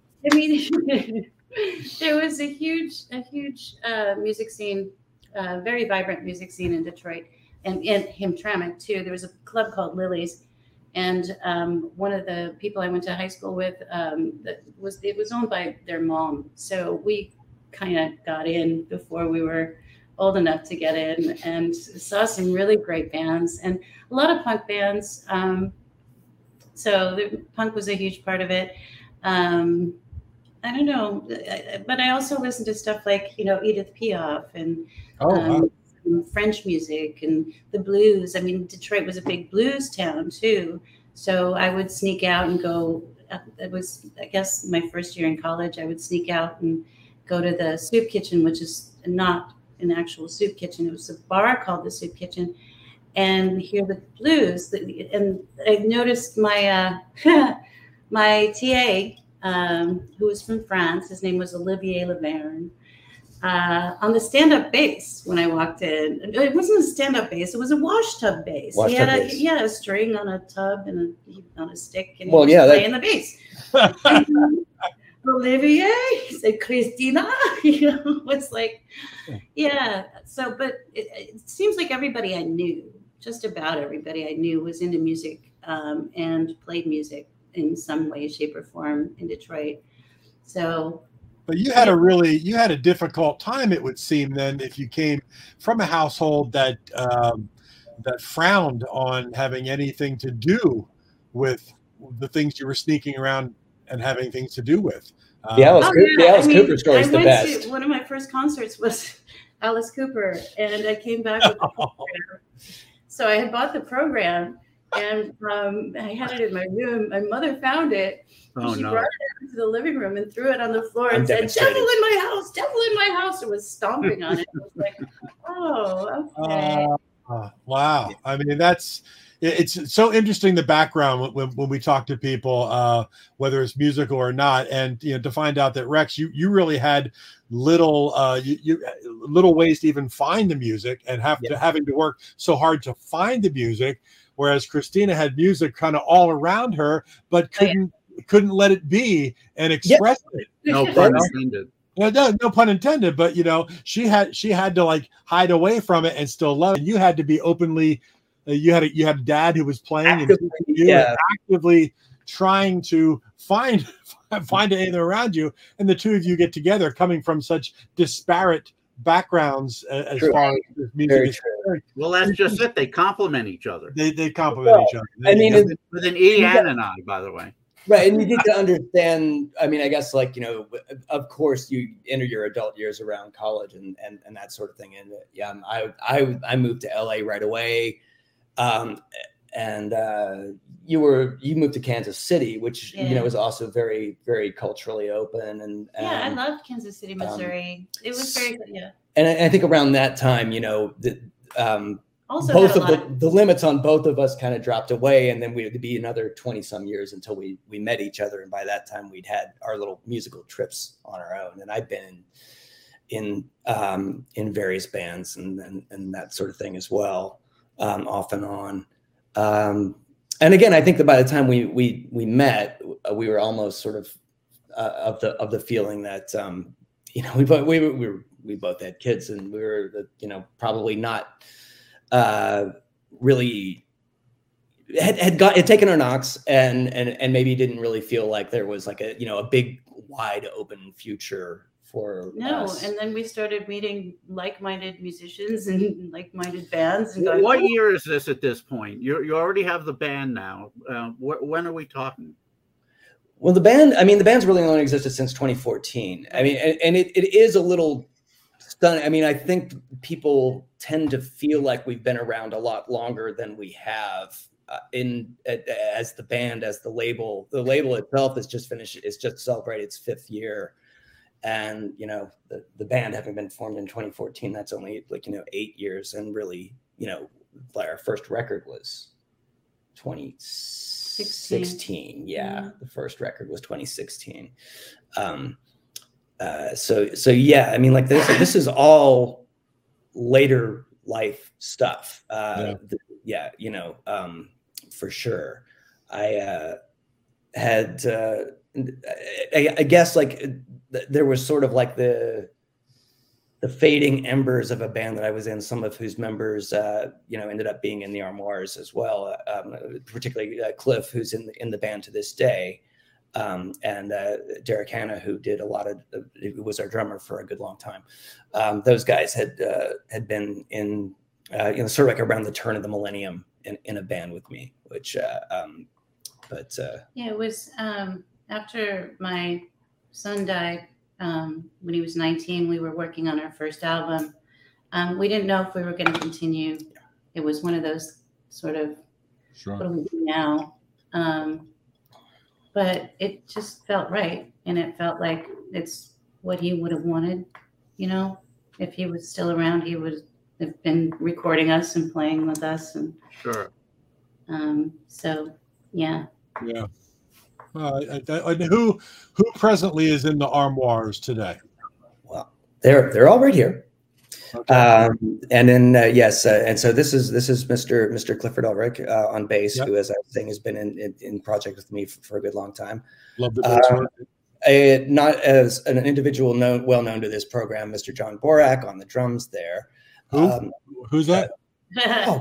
mean, there was a huge, a huge uh, music scene, uh, very vibrant music scene in Detroit, and in Hamtramck too. There was a club called Lily's, and um, one of the people I went to high school with um, that was it was owned by their mom. So we kind of got in before we were old enough to get in, and saw some really great bands and a lot of punk bands. Um, so the punk was a huge part of it. Um, I don't know, but I also listened to stuff like, you know, Edith Piaf and oh, um, wow. French music and the blues. I mean, Detroit was a big blues town too. So I would sneak out and go, it was, I guess, my first year in college, I would sneak out and go to the Soup Kitchen, which is not an actual soup kitchen. It was a bar called the Soup Kitchen, and hear the blues. And I noticed my, uh, my T A, um, who was from France, his name was Olivier Laverne, uh, on the stand-up bass when I walked in. It wasn't a stand-up bass, it was a wash tub bass. Wash he, had tub a, bass. he had a string on a tub and a, on a stick, and he Well, was yeah, that- playing the bass. Olivier, he said, Christina, you know, it's like, yeah. So, but it, it seems like everybody I knew, just about everybody I knew, was into music um, and played music in some way, shape, or form in Detroit. So, But you had a really, you had a difficult time, it would seem, then, if you came from a household that um, that frowned on having anything to do with the things you were sneaking around and having things to do with. Um, The Alice, Oh, Cooper, yeah. the Alice I mean, Cooper story is I the went best. To, one of my first concerts was Alice Cooper, and I came back with the program. So I had bought the program, and um, I had it in my room. My mother found it. Oh, she no. brought it into the living room and threw it on the floor I'm and said, demonstrating. "Devil in my house! Devil in my house!" It was stomping on it. I was like, "Oh, okay." Uh, wow. I mean, that's, it's so interesting, the background when, when we talk to people, uh, whether it's musical or not. And, you know, to find out that Rex, you, you really had little, uh, you, you little ways to even find the music and have to, Yeah. having to work so hard to find the music. Whereas Christina had music kind of all around her, but Oh, yeah. couldn't, couldn't let it be and express it. No pun intended. No, no, no pun intended, but you know, she had she had to like hide away from it and still love it. And you had to be openly. Uh, you had a you had a dad who was playing and Actively, you yeah. were actively trying to find find anything around you, and the two of you get together, coming from such disparate backgrounds uh, as True. far as this music Very is true. concerned. Well, that's just it. They complement each other. They they complement each other. I mean, They- it- With an E and an I, by the way. Right, and you get to understand. I mean, I guess like you know, of course, you enter your adult years around college and and, and that sort of thing. And yeah, I I I moved to L A right away, um, and uh, you were you moved to Kansas City, which yeah. you know is also very very culturally open. And yeah, and, I loved Kansas City, Missouri. Um, it was very good. Yeah, and I, I think around that time, you know, the, um, also both of the, of the limits on both of us kind of dropped away, and then we would be another twenty some years until we we met each other, and by that time we'd had our little musical trips on our own. And I've been in in um in various bands and and, and that sort of thing as well, um off and on. Um and again, I think that by the time we we we met, we were almost sort of uh, of the of the feeling that um you know we both we were, we were we both had kids, and we were the, you know probably not uh really had, had got had taken our knocks and and and maybe didn't really feel like there was like a you know a big wide open future for no us. And then we started meeting like-minded musicians and like-minded bands. And what going, what oh. year is this at this point? You you already have the band now. Uh, wh- when are we talking? Well, the band, I mean, the band's really only existed since twenty fourteen. I mean, and, and it, it is a little stunning. I mean, I think people tend to feel like we've been around a lot longer than we have uh, in uh, as the band, as the label. The label itself is just finished. It's just celebrated its fifth year. And, you know, the, the band having been formed in twenty fourteen, that's only like, you know, eight years. And really, you know, like our first record was twenty sixteen. Yeah, mm-hmm. The first record was twenty sixteen. Um, uh, so, so yeah, I mean, like this, this is all later life stuff. Uh, yeah. The, yeah, you know, um, for sure. I uh, had, uh, I, I guess, like there was sort of like the the fading embers of a band that I was in, some of whose members, uh, you know, ended up being in the Armoires as well. Um, particularly uh, Cliff, who's in the, in the band to this day, um, and uh, Derek Hanna, who did a lot of, who was our drummer for a good long time. Um, those guys had uh, had been in, uh, you know, sort of like around the turn of the millennium in, in a band with me, which, uh, um, but uh, yeah, it was um, after my son died. Um, when he was nineteen, we were working on our first album. Um, we didn't know if we were going to continue. It was one of those sort of, sure. What do we do now? Um, but it just felt right. And it felt like it's what he would have wanted. You know, if he was still around, he would have been recording us and playing with us. And sure. Um, so, yeah. Yeah. Uh, and who who presently is in the Armoires today? Well, they're they're all right here, okay. um, and then uh, yes, uh, and so this is this is Mister Mister Clifford Ulrich uh, on bass, yep. who, as I was saying, has been in in, in project with me for, for a good long time. Love the bass uh, a, not as an individual known well known to this program, Mister John Borak on the drums there. Who? Um, Who's that? Uh, oh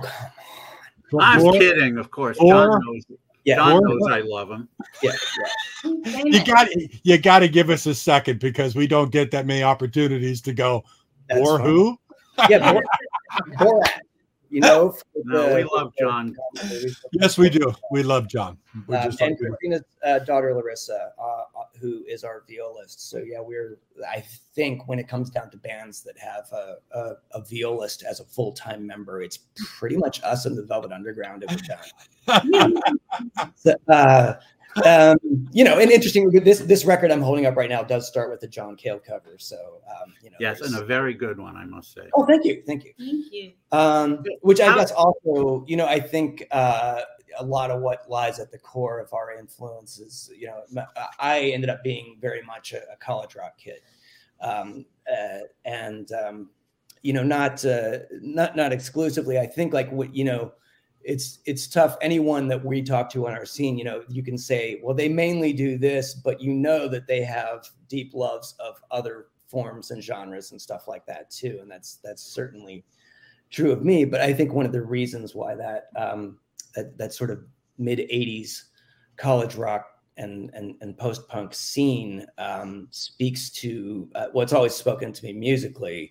come on! I'm Borak? kidding, of course. John knows it. Yeah, John knows I love him. Yeah, yeah. you got you got to give us a second because we don't get that many opportunities to go. That's or fun. Who? Yeah, Borak. You know, no, the, we love John. Yes, we do. We love John. Um, just and Christina's uh, daughter Larissa, uh, who is our violist. So yeah, we're. I think when it comes down to bands that have a, a, a violist as a full time member, it's pretty much us and the Velvet Underground every time. so, uh, um, you know, and interesting. This this record I'm holding up right now does start with the John Cale cover. So um, you know, yes, and a very good one, I must say. Oh, thank you, thank you, thank you. Um, which I guess also, you know, I think uh, a lot of what lies at the core of our influence is, you know, I ended up being very much a, a college rock kid, um, uh, and um, you know, not uh, not not exclusively. I think like what you know. It's it's tough. Anyone that we talk to on our scene, you know, you can say, well, they mainly do this, but you know that they have deep loves of other forms and genres and stuff like that too. And that's that's certainly true of me. But I think one of the reasons why that um, that, that sort of mid eighties college rock and and, and post punk scene um, speaks to uh, what's always spoken to me musically,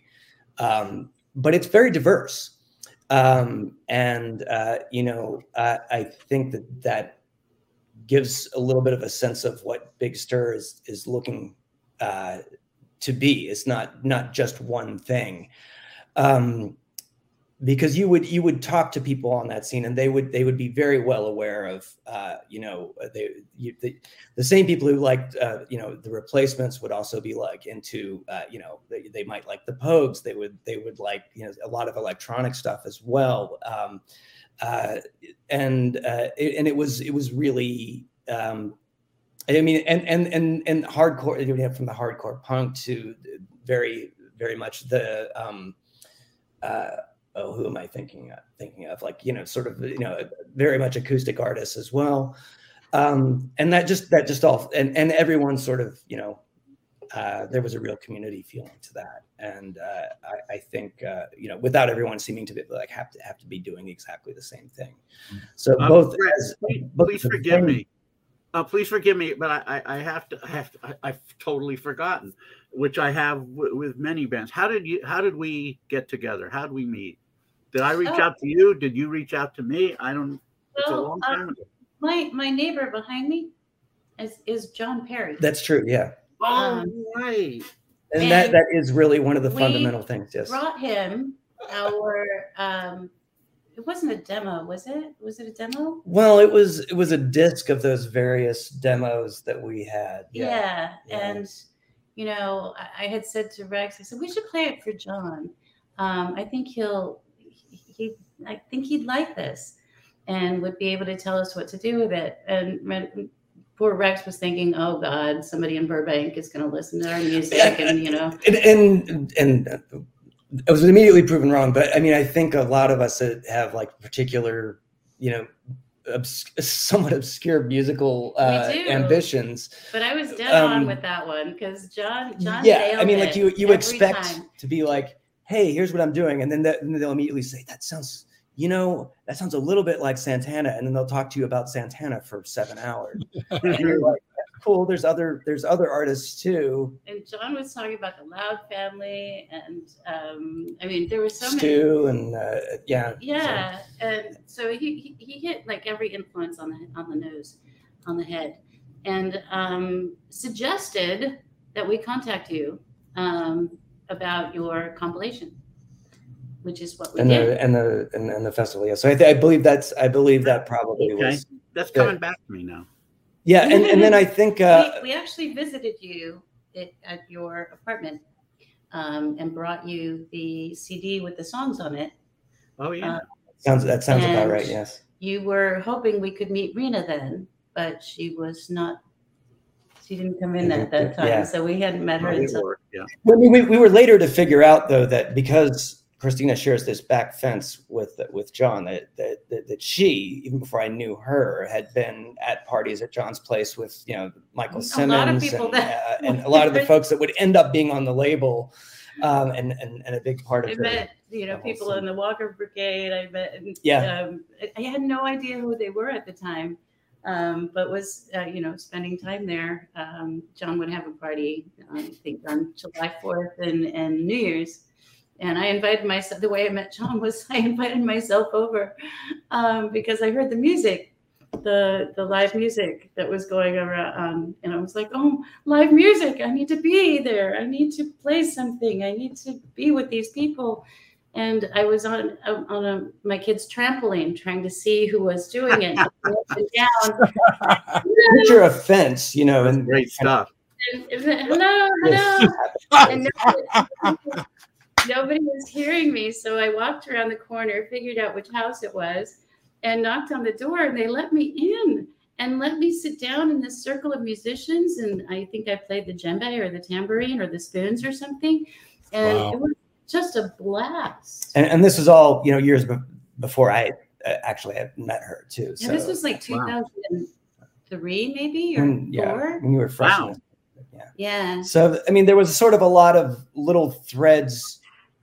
um, but it's very diverse. Um, and, uh, you know, uh, I think that that gives a little bit of a sense of what Big Stir is is looking uh, to be. It's not not just one thing, um, because you would you would talk to people on that scene, and they would they would be very well aware of uh, you know they you, the, the same people who liked uh, you know the Replacements would also be like into uh, you know they, they might like the Pogues. They would they would like you know a lot of electronic stuff as well. Um, uh, and uh, it, and it was it was really. Um, I mean, and and and and hardcore, you know, from the hardcore punk to very, very much the, um, uh, oh, who am I thinking of? Thinking of like, you know, sort of, you know, very much acoustic artists as well, um, and that just that just all and and everyone sort of, you know, uh, there was a real community feeling to that, and uh, I, I think, uh, you know, without everyone seeming to be like have to have to be doing exactly the same thing. So um, both, Brett, as, please, both please forgive me. Uh, please forgive me, but I, I have to. I have to. I, I've totally forgotten, which I have w- with many bands. How did you? How did we get together? How did we meet? Did I reach Oh. out to you? Did you reach out to me? I don't. It's a Well, long time um, ago. my my neighbor behind me is is John Perry. That's true, yeah. Oh, um, right. And, And that that is really one of the we fundamental things. Yes. Brought him our. Um, it wasn't a demo, was it? Was it a demo? Well, it was it was a disc of those various demos that we had. Yeah, Yeah. and you know, I, I had said to Rex, I said we should play it for John. Um, I think he'll he, he I think he'd like this, and would be able to tell us what to do with it. And Re- poor Rex was thinking, oh God, somebody in Burbank is going to listen to our music, and you know, And and, and I was immediately proven wrong. But I mean, I think a lot of us that have like particular, you know, obs- somewhat obscure musical uh, We do. ambitions. but I was dead Um, on with that one because John John yeah, nailed I mean, it like you you every expect time. to be like, hey, here's what I'm doing, and then, that, and then they'll immediately say that sounds, you know, that sounds a little bit like Santana, and then they'll talk to you about Santana for seven hours. And you're like, that's cool. There's other there's other artists too. And John was talking about the Loud family, and um, I mean, there were so many. Stu and uh, yeah, Yeah, and so he, he he hit like every influence on the on the nose, on the head, and um, suggested that we contact you um, about your compilation, which is what we and did. the and the and, and the festival. Yeah, so I, th- I believe that's I believe that probably Okay. was That's Good. coming back to me now. yeah, and, and then I think uh, we, we actually visited you at, at your apartment um, and brought you the C D with the songs on it. Oh yeah. Uh, sounds that sounds about and- right. Yes. You were hoping we could meet Rena then, but she was not. She didn't come in at that time, Yeah. so we hadn't met her Oh, it until. worked, yeah. Well, we, we were later to figure out though that because Christina shares this back fence with with John, that that that, that she, even before I knew her, had been at parties at John's place with, you know, Michael A Simmons lot of people and, that- uh, and a lot of the folks that would end up being on the label, um, and, and and a big part I of it. met, you know, the people whole in the Walker Brigade. I met, and, Yeah. Um, I- I had no idea who they were at the time, um, but was, uh, you know, spending time there. Um, John would have a party, I think, on July fourth and, and New Year's. And I invited myself, the way I met John was I invited myself over um, because I heard the music, the the live music that was going around. Um, and I was like, oh, live music. I need to be there. I need to play something. I need to be with these people. And I was on on a, my kid's trampoline trying to see who was doing it. Up and down. Picture a fence, you know, That's and great stuff. And, and, hello, hello. And nobody, nobody was hearing me. So I walked around the corner, figured out which house it was, and knocked on the door, and they let me in and let me sit down in this circle of musicians. And I think I played the djembe or the tambourine or the spoons or something. And Wow. it was just a blast. and, and this was all, you know, years be- before I uh, actually had met her too. Yeah, So this was like two thousand three, maybe, or when, yeah, four. when you were fresh. Wow. Yeah. Yeah. So, I mean, there was sort of a lot of little threads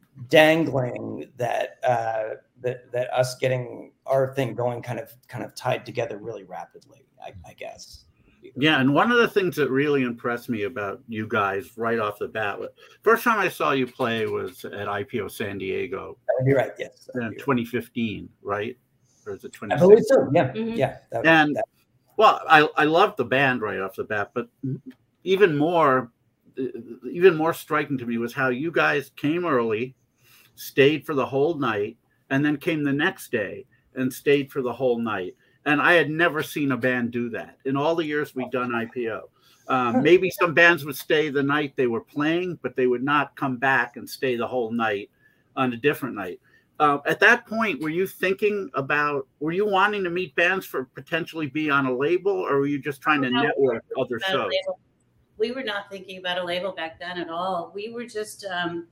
dangling that uh, that that us getting our thing going kind of kind of tied together really rapidly, I, I guess. Yeah, and one of the things that really impressed me about you guys right off the bat, was- first time I saw you play was at I P O San Diego That'd be right. Yes. that'd in be right. twenty fifteen, right? Or is it I believe twenty sixteen? so. Yeah. Mhm. Yeah. That, And that- Well, I I loved the band right off the bat, but even more, even more striking to me was how you guys came early, stayed for the whole night, and then came the next day and stayed for the whole night. And I had never seen a band do that in all the years we've done I P O. Um, maybe some bands would stay the night they were playing, but they would not come back and stay the whole night on a different night. Uh, at that point, were you thinking about, were you wanting to meet bands for potentially be on a label, or were you just trying to No, network other shows? We were not thinking about a label back then at all. We were just, um,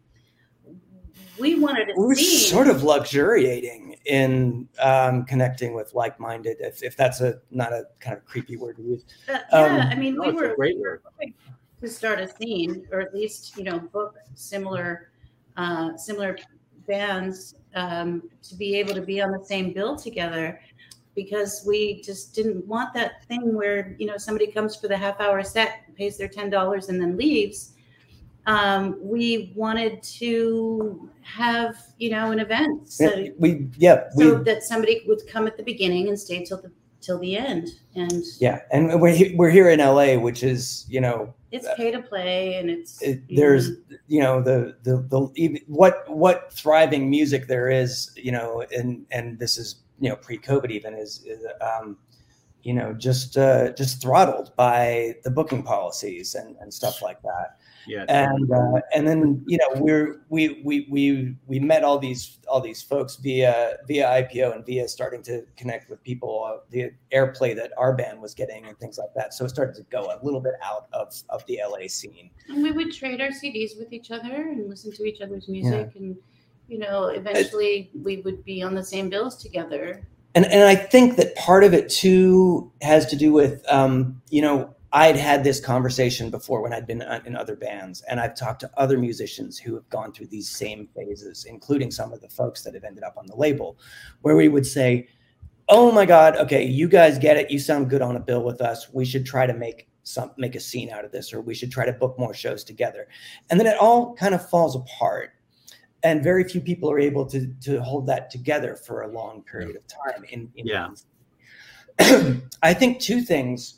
we wanted to we were see. sort of luxuriating in um, connecting with like-minded, if, if that's a not a kind of creepy word to use. Uh, yeah, Um, I mean, no, we it's a were great we were hoping to start a scene, or at least, you know, book similar, uh, similar bands um, to be able to be on the same bill together, because we just didn't want that thing where, you know, somebody comes for the half-hour set, pays their ten dollars, and then leaves. Um, we wanted to have, you know, an event so, Yeah, we yeah we so that somebody would come at the beginning and stay till the till the end. And yeah, and we're he- we're here in L A, which is, you know, it's pay to play, and it's it, you there's know, you know the the the even- what what thriving music there is, you know, and and this is, you know, pre-COVID even is, is um, you know, just uh, just throttled by the booking policies and and stuff like that. Yeah. And uh, and then, you know, we're we we we we met all these all these folks via via I P O and via starting to connect with people, uh, the airplay that our band was getting and things like that. So it started to go a little bit out of of the L A scene. and we would trade our C Ds with each other and listen to each other's music, and you know, eventually we would be on the same bills together. And and I think that part of it too has to do with, um, you know, I'd had this conversation before when I'd been in other bands, and I've talked to other musicians who have gone through these same phases, including some of the folks that have ended up on the label, where we would say, oh my God, okay, you guys get it. You sound good on a bill with us. We should try to make some, make a scene out of this, or we should try to book more shows together. And then it all kind of falls apart. And very few people are able to, to hold that together for a long period of time. In, in Yeah. I think two things.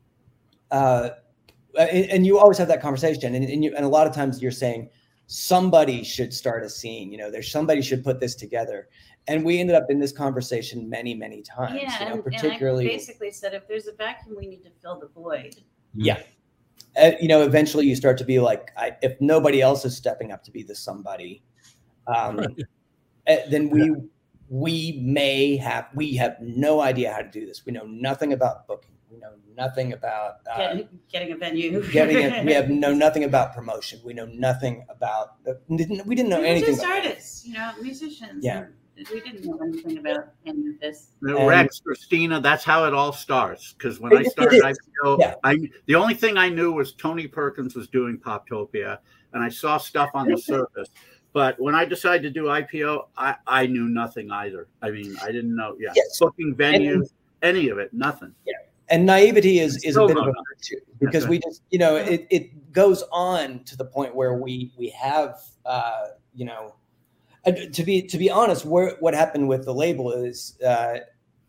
Uh, and, and you always have that conversation, and, and, you, and a lot of times you're saying somebody should start a scene. You know, there's somebody should put this together, and we ended up in this conversation many, many times. Yeah, you know, and, particularly, and I basically said, if there's a vacuum, we need to fill the void. yeah. Uh, you know, eventually you start to be like, I, if nobody else is stepping up to be the somebody, um, uh, then we we may have we have no idea how to do this. We know nothing about booking. We know nothing about uh, Getting, getting a venue. getting it. We have know nothing about promotion. We know nothing about. We didn't, we didn't know we were anything. just about artists, you know, musicians. Yeah. and We didn't know anything about any of this. No, And- Rex, Christina, that's how it all starts. Because when It- I it started is. I P O, Yeah. I the only thing I knew was Tony Perkins was doing Poptopia, and I saw stuff on the surface. But when I decided to do I P O, I, I knew nothing either. I mean, I didn't know. Yeah, Yes. booking venues, And- any of it, nothing. And naivety is is a Still bit of don't a know. virtue, because we just, you know, it, it goes on to the point where we we have, uh, you know, uh, to be to be honest, where, what happened with the label is uh,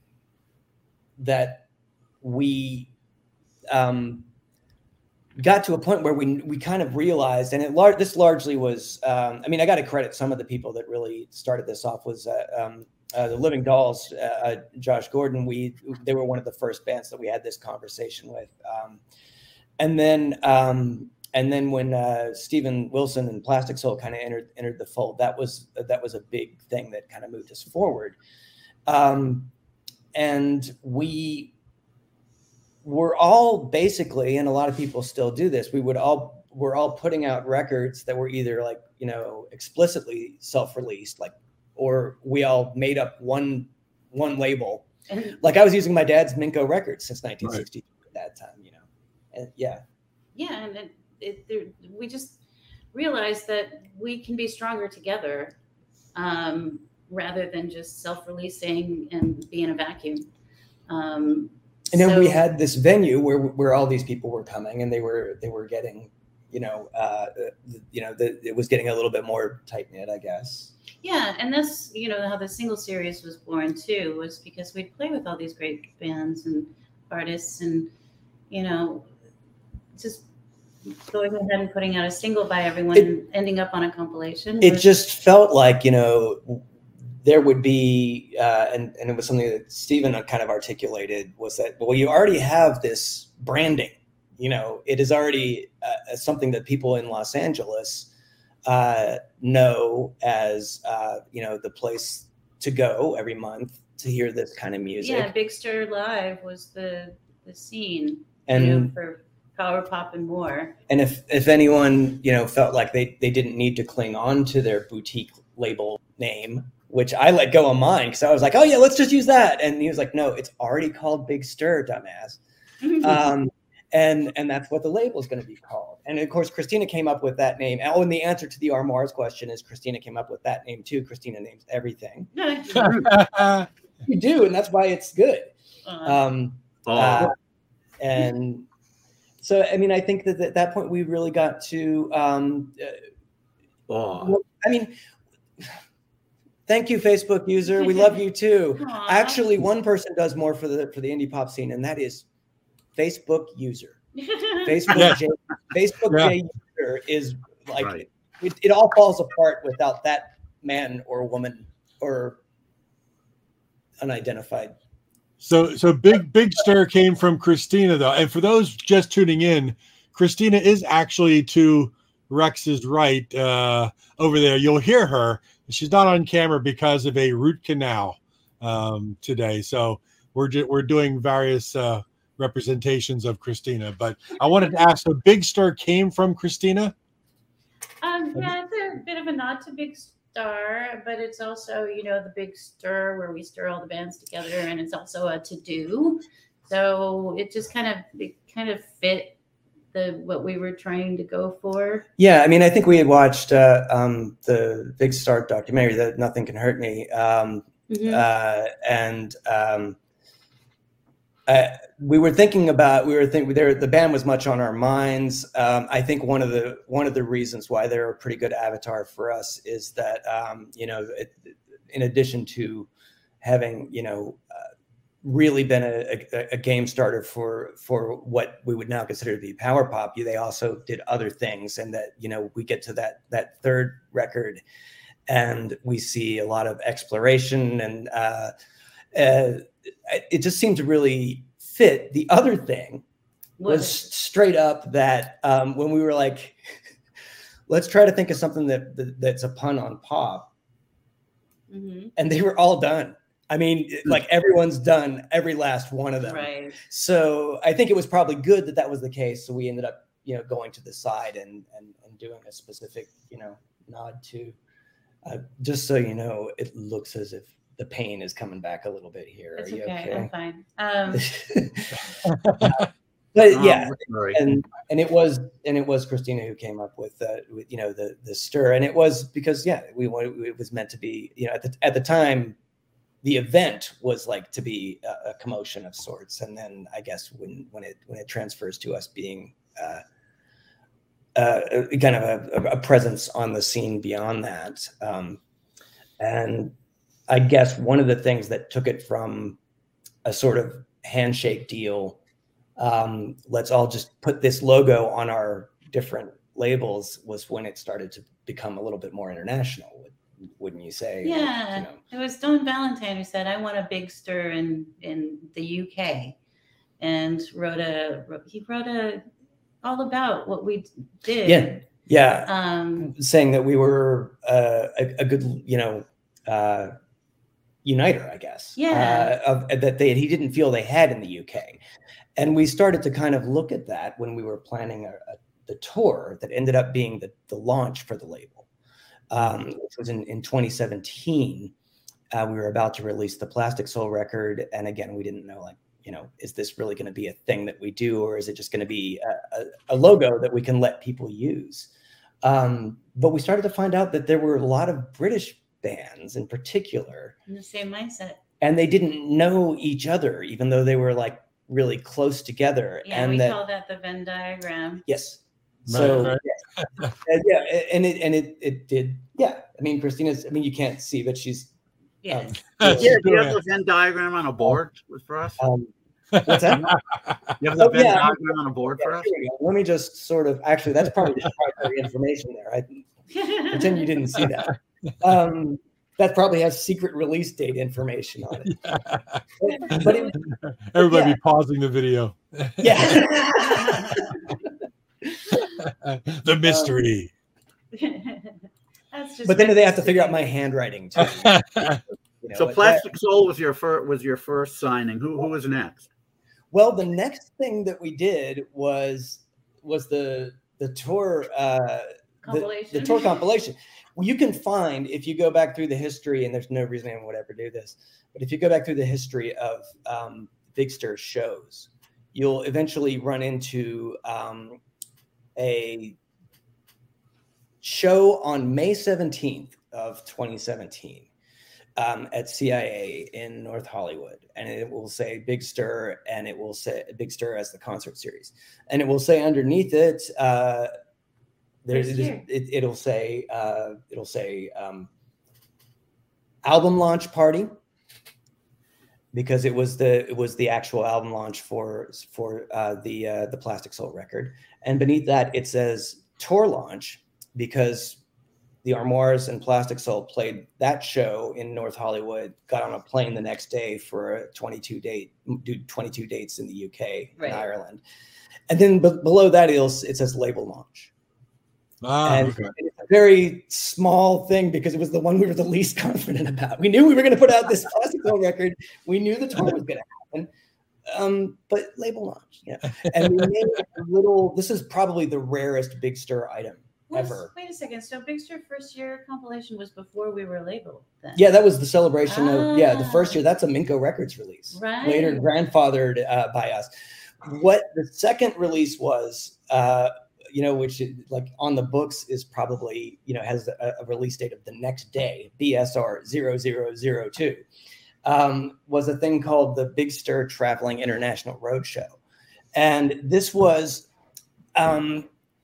that we um, got to a point where we we kind of realized, and it lar- this largely was, um, I mean, I got to credit some of the people that really started this off was. Uh, um, Uh, the Living Dolls, uh, Josh Gordon, we they were one of the first bands that we had this conversation with, um, and then um, and then when uh, Steven Wilson and Plastic Soul kind of entered entered the fold, that was that was a big thing that kind of moved us forward, um, and we were all basically, and a lot of people still do this. We would all we're all putting out records that were either like, you know, explicitly self-released, like. Or we all made up one one label. And Like I was using my dad's Minco records since nineteen sixty right. At that time, you know. And yeah. yeah, and it, it, there, we just realized that we can be stronger together, um, rather than just self-releasing and be in a vacuum. Um, and then so, we had this venue where where all these people were coming, and they were they were getting, you know, uh, you know, the, it was getting a little bit more tight knit, I guess. Yeah, and that's, you know, how the single series was born too, was because we'd play with all these great bands, and artists, and you know, just going ahead and putting out a single by everyone It- and ending up on a compilation. It was- just felt like, you know, there would be, uh, and, and it was something that Stephen kind of articulated, was that, well, you already have this branding. You know, it is already uh, something that people in Los Angeles uh, know as, uh, you know, the place to go every month to hear this kind of music. Yeah, Big Stir Live was the the scene, And you know, for power pop and more. And if, if anyone, you know, felt like they, they didn't need to cling on to their boutique label name, which I let go of mine because I was like, oh yeah, let's just use that. And he was like, no, it's already called Big Stir, dumbass. Um, and and that's what the label is going to be called. And of course, Christina came up with that name. Oh, and the answer to the R. Mars question is Christina came up with that name too. Christina names everything. You do, and that's why it's good. Uh, Um, Oh, uh, and so, I mean, I think that at that point we really got to, um, uh, oh. well, I mean, thank you, Facebook user. We love you too. Aw. Actually, one person does more for the for the indie pop scene, and that is Facebook user. Facebook Yeah. J, Facebook Yeah. J user is like Right. it, it all falls apart without that man or woman or unidentified. So, so big, big stir came from Christina, though. And for those just tuning in, Christina is actually to Rex's right uh, over there. You'll hear her. She's not on camera because of a root canal um, today. So we're ju- we're doing various uh, representations of Christina. But I wanted to ask: so Big Stir came from Christina? Um, yeah, it's a bit of a nod to Big Star, but it's also, you know, the Big Stir where we stir all the bands together, and it's also a to do. So it just kind of it kind of fit the what we were trying to go for. Yeah, I mean, I think we had watched uh, um, the Big Star documentary, that Nothing Can Hurt Me, um, Mhm. uh, and um, uh, we were thinking about we were thinking there the band was much on our minds. Um, I think one of the one of the reasons why they're a pretty good avatar for us is that um, you know, it, in addition to having, you know, uh, really been a, a, a game starter for for what we would now consider to be power pop, they also did other things, and that, you know, we get to that that third record and we see a lot of exploration, and uh, uh, it just seemed to really fit. The other thing What- was straight up that um, when we were like, let's try to think of something that, that that's a pun on pop, Mhm. and they were all done. I mean, like everyone's done every last one of them. Right. So I think it was probably good that that was the case. So we ended up, you know, going to the side and and, and doing a specific, you know, nod to, uh, just so you know, it looks as if the pain is coming back a little bit here. It's Are you okay. okay? I'm fine. Um, But Oh, yeah, sorry. and and it was and it was Christina who came up with, uh, with, you know, the the stir, and it was because yeah, we wanted, it was meant to be, you know, at the at the time, the event was like to be a, a commotion of sorts, and then I guess when when it when it transfers to us being uh, uh, kind of a, a presence on the scene beyond that, um, and I guess one of the things that took it from a sort of handshake deal, um, let's all just put this logo on our different labels, was when it started to become a little bit more international, wouldn't you say? Like, yeah, you know. it was Don Valentine who said, "I want a big stir in in the U K," and wrote a he wrote a all about what we did. Yeah, yeah. Um, Saying that we were uh, a, a good, you know, uh, uniter, I guess. Yeah. Uh, of, that they he didn't feel they had in the U K, and we started to kind of look at that when we were planning a, a, the tour that ended up being the the launch for the label, um, which was in in twenty seventeen. Uh, we were about to release the Plastic Soul record, and again, we didn't know, like, you know, is this really going to be a thing that we do, or is it just going to be a, a, a logo that we can let people use? Um, but we started to find out that there were a lot of British bands in particular, in the same mindset. and they didn't know each other, even though they were like really close together. Yeah, and we that, call that the Venn diagram. yes. So Right, yeah, and yeah, and it and it it did. Yeah, I mean, Christina's. I mean, you can't see, but she's. Yes. Um, Yeah, do you have the Venn diagram on a board for us? um, What's that? You have the Oh, Venn yeah. diagram on a board Yeah, for us? here we go. Let me just sort of, actually, that's probably just proprietary information there. I pretend you didn't see that. Um, that probably has secret release date information on it. But, but it Everybody yeah. be pausing the video. Yeah. The mystery. That's just But then my they have to figure out mystery. my handwriting too. You know, So but Plastic that- Soul was your first was your first signing. Who who was next? well, the next thing that we did was was the the tour uh, the, Compilation. the tour compilation. Well, you can find if you go back through the history, and there's no reason anyone would ever do this, but if you go back through the history of um, Big Stir shows, you'll eventually run into um, a show on May seventeenth of twenty seventeen um, at C I A in North Hollywood. And it will say Big Stir, and it will say Big Stir as the concert series. And it will say underneath it, uh, there's, First it, year. it, it'll say, uh, it'll say um, album launch party, because it was the it was the actual album launch for for uh, the uh, the Plastic Soul record. And beneath that, it says tour launch, because the Armoires and Plastic Soul played that show in North Hollywood, got on a plane the next day for a twenty-two date, do twenty-two dates in the U K Right. and Ireland. And then b- below that, it'll, it says label launch. Ah, And okay. it's a very small thing, because it was the one we were the least confident about. We knew we were going to put out this Plastic Soul record. We knew the tour was going to happen. Um, but label launch, yeah. And we made a little, this is probably the rarest Big Stir item Was- ever. Wait a second. So Big Stir first year compilation was before we were labeled then. Yeah, that was the celebration of, yeah, the first Ah. year. That's a Minko Records release. Right. Later grandfathered uh, by us. What the second release was, uh, you know, which is, like on the books is probably, you know, has a, a release date of the next day, B S R zero zero zero two, um, was a thing called the Big Stir Traveling International Roadshow. And this was, um,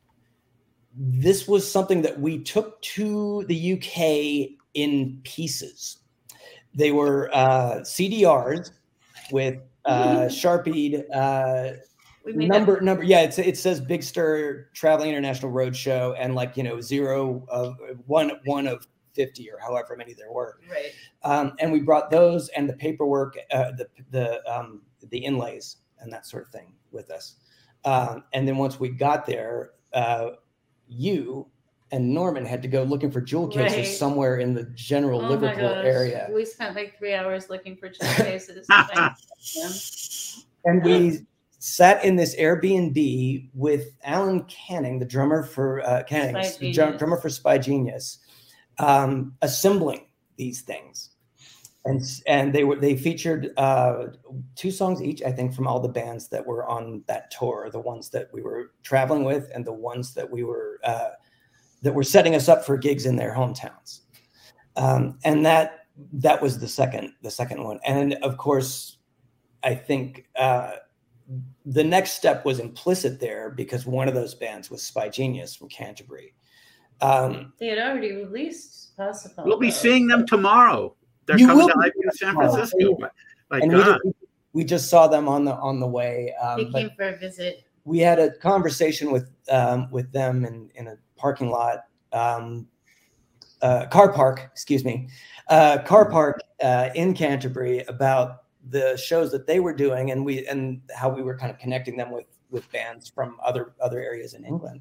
this was something that we took to the U K in pieces. They were uh, C D Rs with uh, Sharpied uh, We made number number. Yeah, it's, it says Big Stir Traveling International Roadshow, and like, you know, zero of one one of fifty or however many there were. That, right. Um, and we brought those and the paperwork, uh, the the um, the inlays and that sort of thing with us. Um, and then once we got there, uh, you and Norman had to go looking for jewel cases Right. somewhere in the general Oh my Liverpool gosh. area. We spent like three hours looking for jewel cases. to find them. And we sat in this Airbnb with Alan Canning, the drummer for uh, Canning, Spy the drum- Genius. drummer for Spy Genius, um, assembling these things. And and they were they featured uh, two songs each, I think, from all the bands that were on that tour, the ones that we were traveling with, and the ones that we were uh, that were setting us up for gigs in their hometowns. Um, and that that was the second the second one. And of course, I think uh, the next step was implicit there, because one of those bands was Spy Genius from Canterbury. Um, They had already released Possible. We'll be though. seeing them tomorrow. They're You coming will to be I P O San tomorrow. Francisco. My, my and we God. just, we just saw them on the on the way. Um, He but came for a visit. we had a conversation with um, with them in, in a parking lot, um, uh, car park, excuse me, uh, car park uh, in Canterbury, about the shows that they were doing, and we and how we were kind of connecting them with with bands from other other areas in England.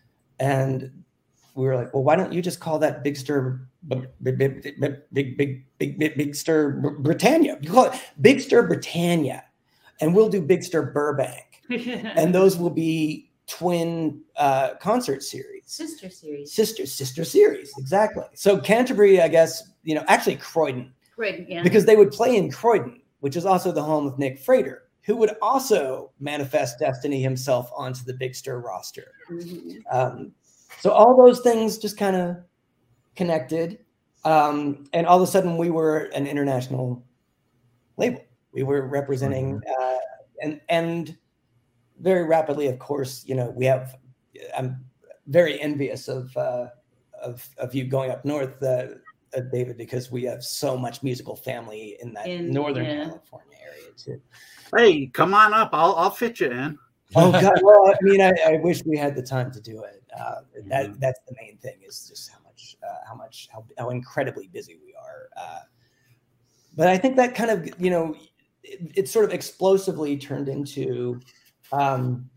And we were like, well, why don't you just call that Big Stir, big, big, big, big, big, big, big, big Stir Britannia? You call it Big Stir Britannia, and we'll do Big Stir Burbank, and those will be twin uh, concert series, Sister series. sister sister series, exactly. So Canterbury, I guess, you know, actually Croydon, Great, yeah. because they would play in Croydon, which is also the home of Nick Frater, who would also manifest destiny himself onto the Big Stir roster. Mhm. Um, so all those things just kind of connected. Um, and all of a sudden we were an international label. We were representing, uh, and, and very rapidly, of course, you know, we have, I'm very envious of, uh, of, of you going up north, uh, uh, David, because we have so much musical family in that In- Northern yeah. California area too. Hey, come on up. I'll I'll fit you in. Oh God! Well, I mean, I, I wish we had the time to do it. Uh, that Mhm. that's the main thing, is just how much, uh, how much, how, how incredibly busy we are. Uh, but I think that kind of, you know, it, it sort of explosively turned into. Um,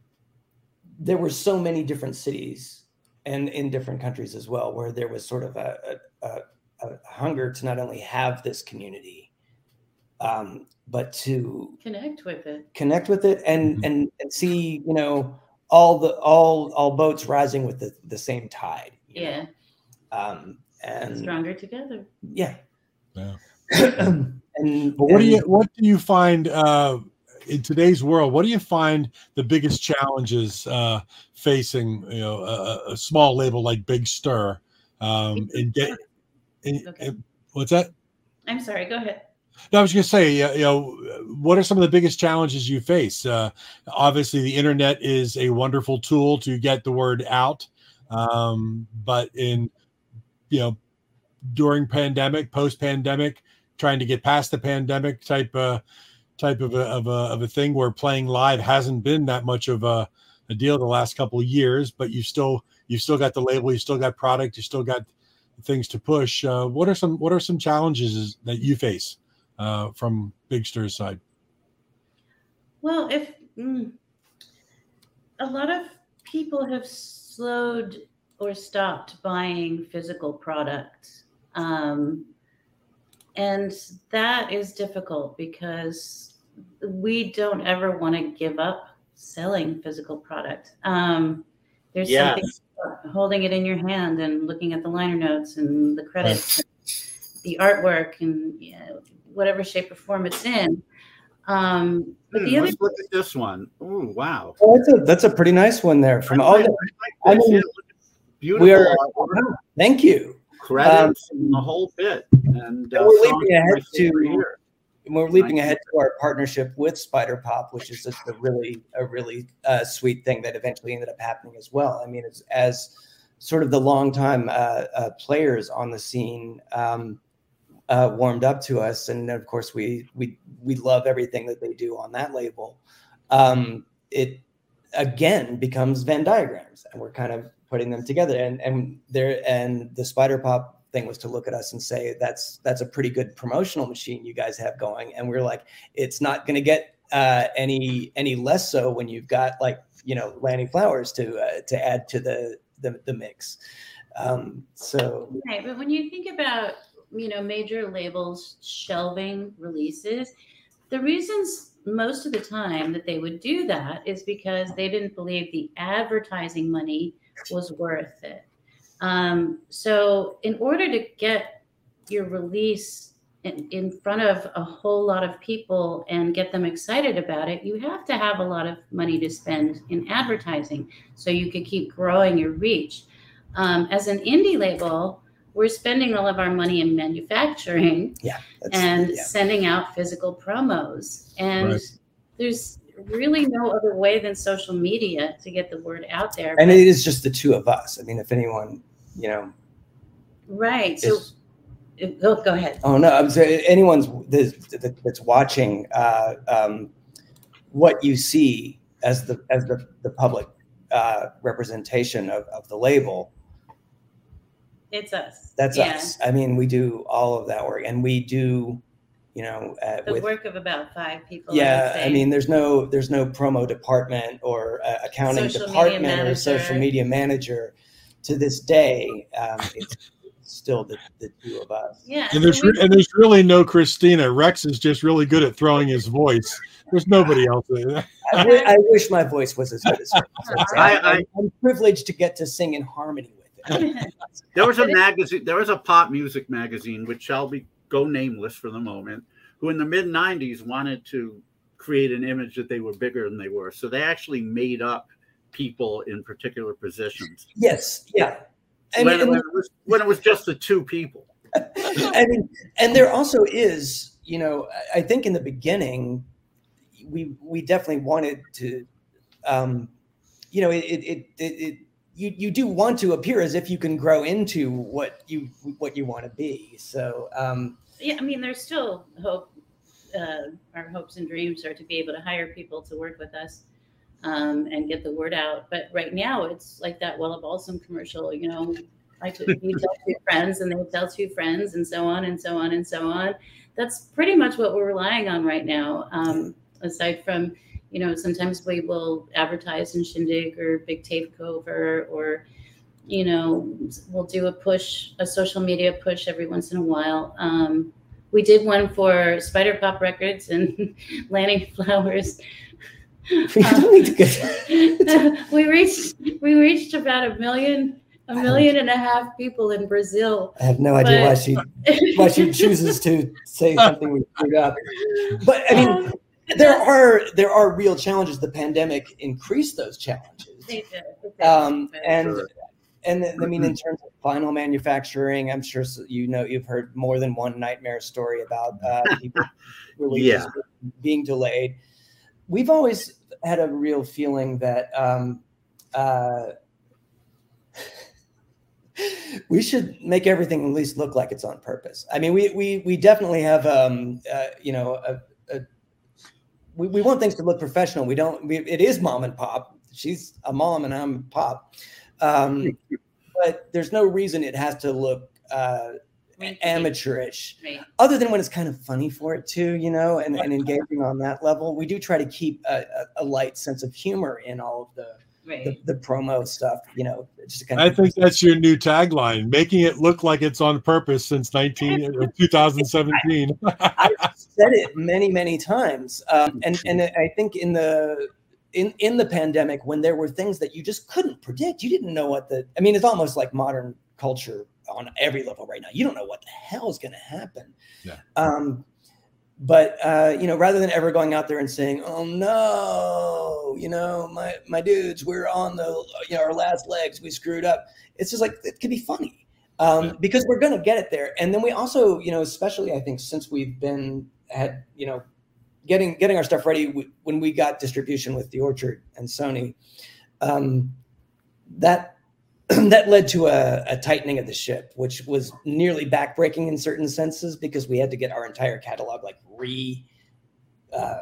there were so many different cities and in different countries as well, where there was sort of a, a, a, a hunger to not only have this community, um, but to Connect with it. connect with it and, Mhm. and, and see, you know, all the, all, all boats rising with the, the same tide. you know? Yeah. Um, and Stronger together. yeah. Yeah. and But what do you and- what do you find uh, in today's world? What do you find the biggest challenges uh, facing you know a, a small label like Big Stir um, in get in, Okay. in- what's that? I'm sorry. Go ahead. No, I was going to say, uh, you know, what are some of the biggest challenges you face? Uh, obviously, the internet is a wonderful tool to get the word out, um, but in you know during pandemic, post pandemic, trying to get past the pandemic type uh, type of a, of a of a thing where playing live hasn't been that much of a, a deal the last couple of years, but you still you still got the label, you still got product, you still got things to push. Uh, what are some what are some challenges that you face uh, from Big Stir's side? Well, if mm, a lot of people have slowed or stopped buying physical products. Um, and that is difficult because we don't ever want to give up selling physical product. Um, there's Yes. something about holding it in your hand and looking at the liner notes and the credits, the artwork, and you know, whatever shape or form it's in. Um, but Hmm, the other let's look at this one. Oh, wow. oh, that's a that's a pretty nice one there from. I Oh, like- no, I like I this. mean, Yeah, look at- beautiful we are. artwork, Thank you. credits, and the whole bit. And uh, And we're songs leaping are ahead my favorite to- here. We're leaping ahead to our partnership with Spider Pop, which is just a really, a really uh, sweet thing that eventually ended up happening as well. I mean, it's, as sort of the longtime uh, uh, players on the scene um, uh, warmed up to us, and of course we we we love everything that they do on that label. Um, it again becomes Venn diagrams, and we're kind of putting them together. And and there and the Spider Pop thing was to look at us and say, that's that's a pretty good promotional machine you guys have going. And we're like, it's not going to get uh, any any less so when you've got, like, you know, Lanny Flowers to uh, to add to the the, the mix. Um, so Right, but when you think about, you know, major labels shelving releases, the reasons most of the time that they would do that is because they didn't believe the advertising money was worth it. Um, so in order to get your release in, in front of a whole lot of people and get them excited about it, you have to have a lot of money to spend in advertising so you could keep growing your reach. Um, as an indie label, we're spending all of our money in manufacturing yeah, that's, and yeah. sending out physical promos. And Right. there's really no other way than social media to get the word out there. And But- it is just the two of us. I mean, if anyone, you know, right. So is, go, go ahead. oh no, I'm saying anyone's that's, that's watching uh, um, what you see as the as the the public uh, representation of, of the label. It's us. That's Yeah. us. I mean, we do all of that work, and we do, you know, uh, The with work of about five people. yeah. I, would I say. mean, there's no there's no promo department or uh, accounting Social media department or social manager. media manager. To this day, um, it's still the, the two of us. yeah. And there's so we- re- and there's really no Christina. Rex is just really good at throwing his voice. There's nobody else. There. I, w- I wish my voice was as good as hers. I- I, I'm privileged to get to sing in harmony with it. There was a magazine, there was a pop music magazine, which shall be go nameless for the moment, who in the mid nineties wanted to create an image that they were bigger than they were. So they actually made up people in particular positions. Yes, yeah. And, when, and, when, it was, when it was just the two people. I mean, and there also is, you know, I think in the beginning, we we definitely wanted to, um, you know, it it, it it it you you do want to appear as if you can grow into what you what you want to be. So um, yeah. I mean, there's still hope uh, our hopes and dreams are to be able to hire people to work with us um, and get the word out. But right now, it's like that Wella Balsam commercial. You know, I could you tell two friends, and they tell two friends, and so on and so on and so on. That's pretty much what we're relying on right now. Um, aside from, you know, sometimes we will advertise in Shindig or Big Takeover, or you know, we'll do a push, a social media push every once in a while. Um, we did one for Spider Pop Records and Lanny Flowers. We don't need to get we reached we reached about a million a million and a half people in Brazil. I have no idea why she why she chooses to say something we screwed up. But I mean, um, there are there are real challenges. The pandemic increased those challenges. They did. Um, and sure. and I mean, in terms of vinyl manufacturing, I'm sure you know you've heard more than one nightmare story about uh, people releases yeah. being delayed. We've always had a real feeling that um, uh, we should make everything at least look like it's on purpose. I mean, we we we definitely have um, uh, you know a, a, we we want things to look professional. We don't. We, it is mom and pop. She's a mom and I'm pop. Um, but there's no reason it has to look uh, amateurish, right. Other than when it's kind of funny for it too, you know, and, and engaging on that level. We do try to keep a, a, a light sense of humor in all of the right. the, the promo stuff, you know. Just kind I of think that's your new tagline, making it look like it's on purpose since nineteen or twenty seventeen. I've said it many, many times. Um, and, and I think in the In, in the pandemic, when there were things that you just couldn't predict, you didn't know what the, I mean, it's almost like modern culture on every level right now. You don't know what the hell is going to happen. Yeah. Um, but, uh, you know, rather than ever going out there and saying, oh no, you know, my, my dudes, we're on the, you know, our last legs, we screwed up. It's just like, it could be funny um, yeah. because we're going to get it there. And then we also, you know, especially I think since we've been had, you know, Getting getting our stuff ready when we got distribution with The Orchard and Sony, um, that that led to a, a tightening of the ship, which was nearly backbreaking in certain senses because we had to get our entire catalog like re uh,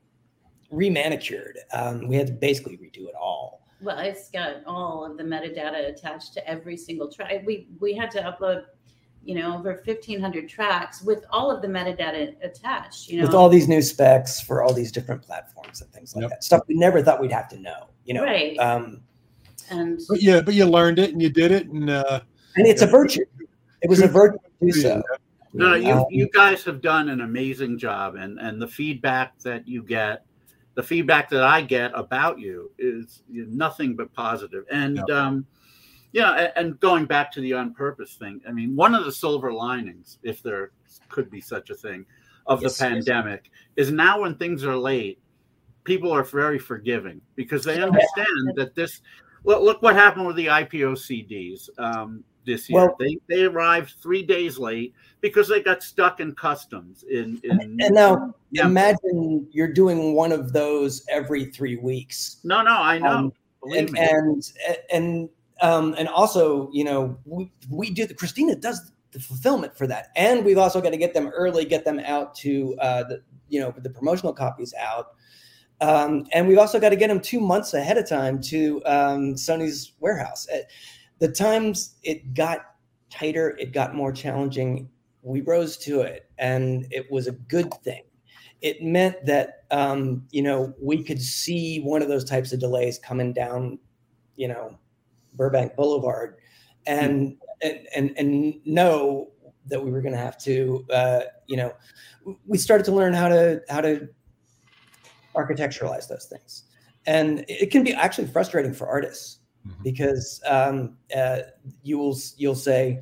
re-manicured. Um, we had to basically redo it all. Well, it's got all of the metadata attached to every single track. We we had to upload, you know, over fifteen hundred tracks with all of the metadata attached, you know. With all these new specs for all these different platforms and things like yep. that. Stuff we never thought we'd have to know, you know. Right. Um, and but yeah, but you learned it and you did it. And uh, and it's a virtue. It was a virtue to do so. No, you, um, you guys have done an amazing job. And, and the feedback that you get, the feedback that I get about you is nothing but positive. And, yep. um, Yeah, and going back to the on purpose thing, I mean, one of the silver linings, if there could be such a thing, of yes, the pandemic yes. is now when things are late, people are very forgiving because they understand that this. Well, look what happened with the I P O C Ds um, this year. Well, they they arrived three days late because they got stuck in customs. In, in and now yeah. imagine you're doing one of those every three weeks. No, no, I know. Um, Believe and, me. and and. Um, and also, you know, we, we do the Christina does the fulfillment for that, and we've also got to get them early, get them out to uh, the you know the promotional copies out, um, and we've also got to get them two months ahead of time to um, Sony's warehouse. At the times it got tighter, it got more challenging. We rose to it, and it was a good thing. It meant that um, you know we could see one of those types of delays coming down, you know. Burbank Boulevard, and and and, and know that we were going to have to, uh, you know, we started to learn how to how to architecturalize those things, and it can be actually frustrating for artists mm-hmm. because um, uh, you will you'll say,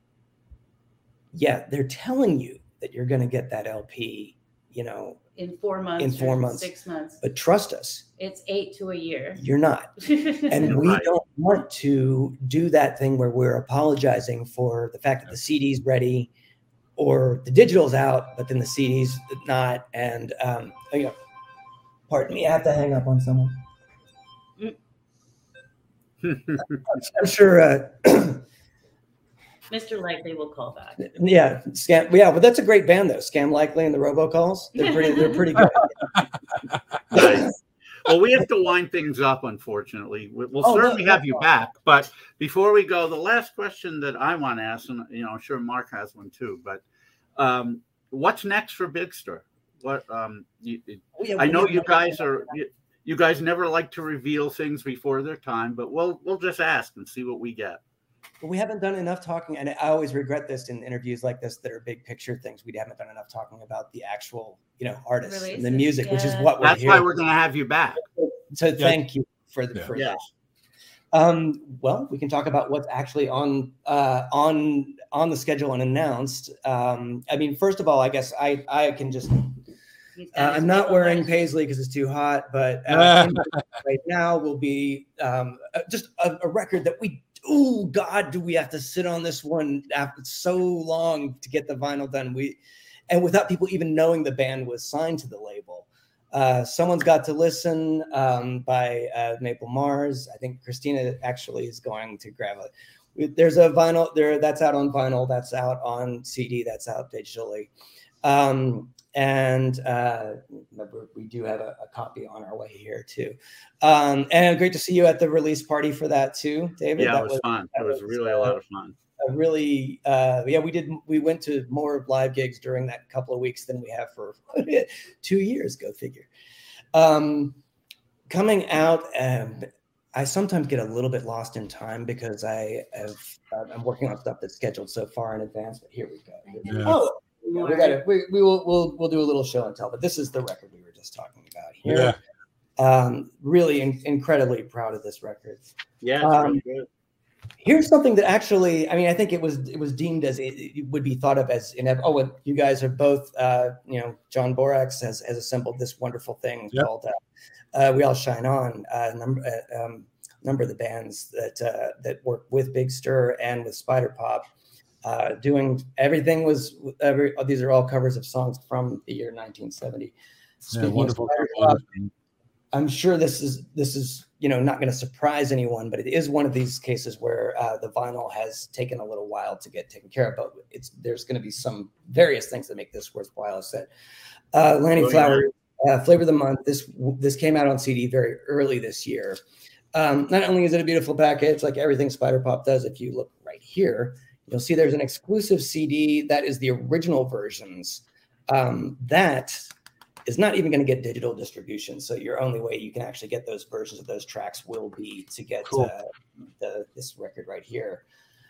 yeah, they're telling you that you're going to get that L P, you know. In four months, in four months, six months. But trust us, it's eight to a year. You're not, and we right. don't want to do that thing where we're apologizing for the fact that the C D's ready, or the digital's out, but then the C D's not. And um, you know, pardon me, I have to hang up on someone. I'm sure. Uh, Mister Likely will call back. Yeah, scam. Yeah, but that's a great band though. Scam Likely and the Robocalls. They're pretty. They're pretty good. Nice. Well, we have to wind things up, unfortunately. We'll Oh, certainly no, have no, you no. back. But before we go, the last question that I want to ask, and you know, I'm sure Mark has one too. But um, what's next for Big Stir? What um, you, Yeah, I know we- you guys are. You, you guys never like to reveal things before their time, but we'll we'll just ask and see what we get. But we haven't done enough talking, and I always regret this in interviews like this that are big picture things. We haven't done enough talking about the actual, you know, artists and the Releases, music, which is yeah. what we're That's here. why we're going to have you back. So thank you for the Yeah. for Yes. that. Um, well, we can talk about what's actually on uh, on on the schedule and announced. Um, I mean, first of all, I guess I I can just. He's got Uh, his I'm not purple wearing heart. paisley because it's too hot, but uh, right now will be um, uh, just a, a record that we. Oh God, do we have to sit on this one after so long to get the vinyl done? We and without people even knowing the band was signed to the label. Uh, someone's got to listen um, by uh, Maple Mars. I think Christina actually is going to grab it. There's a vinyl there that's out on vinyl. That's out on C D. That's out digitally. Um, and uh, remember, we do have a, a copy on our way here too. Um, and great to see you at the release party for that too, David. Yeah, that it was, was fun. It was, was really uh, a lot of fun. A really, uh, yeah, we did. We went to more live gigs during that couple of weeks than we have for two years. Go figure. Um, coming out, um, I sometimes get a little bit lost in time because I have uh, I'm working on stuff that's scheduled so far in advance. But here we go. Yeah. Oh. Yeah, we got it. We, we will we'll we'll do a little show and tell, but this is the record we were just talking about here. Yeah. Um, really in, incredibly proud of this record. Yeah, it's Um, really good. Here's something that actually, I mean, I think it was it was deemed as it, it would be thought of as in. Oh, and you guys are both, uh, you know, John Borax has has assembled this wonderful thing Yep. called uh, uh, "We All Shine On." Uh, number uh, um, number of the bands that uh, that work with Big Stir and with Spider Pop. Uh, doing everything was every these are all covers of songs from the year nineteen seventy. Yeah, Speaking of wonderful. Spider Pop, I'm sure this is this is you know not going to surprise anyone, but it is one of these cases where uh, the vinyl has taken a little while to get taken care of. But it's there's going to be some various things that make this worthwhile. Said uh, Lanny Oh, Flower, uh, Flavor of the Month. This this came out on C D very early this year. Um, not only is it a beautiful package, like everything Spider Pop does. If you look right here, you'll see there's an exclusive C D that is the original versions. Um, that is not even going to get digital distribution. So your only way you can actually get those versions of those tracks will be to get Cool. uh, the, this record right here.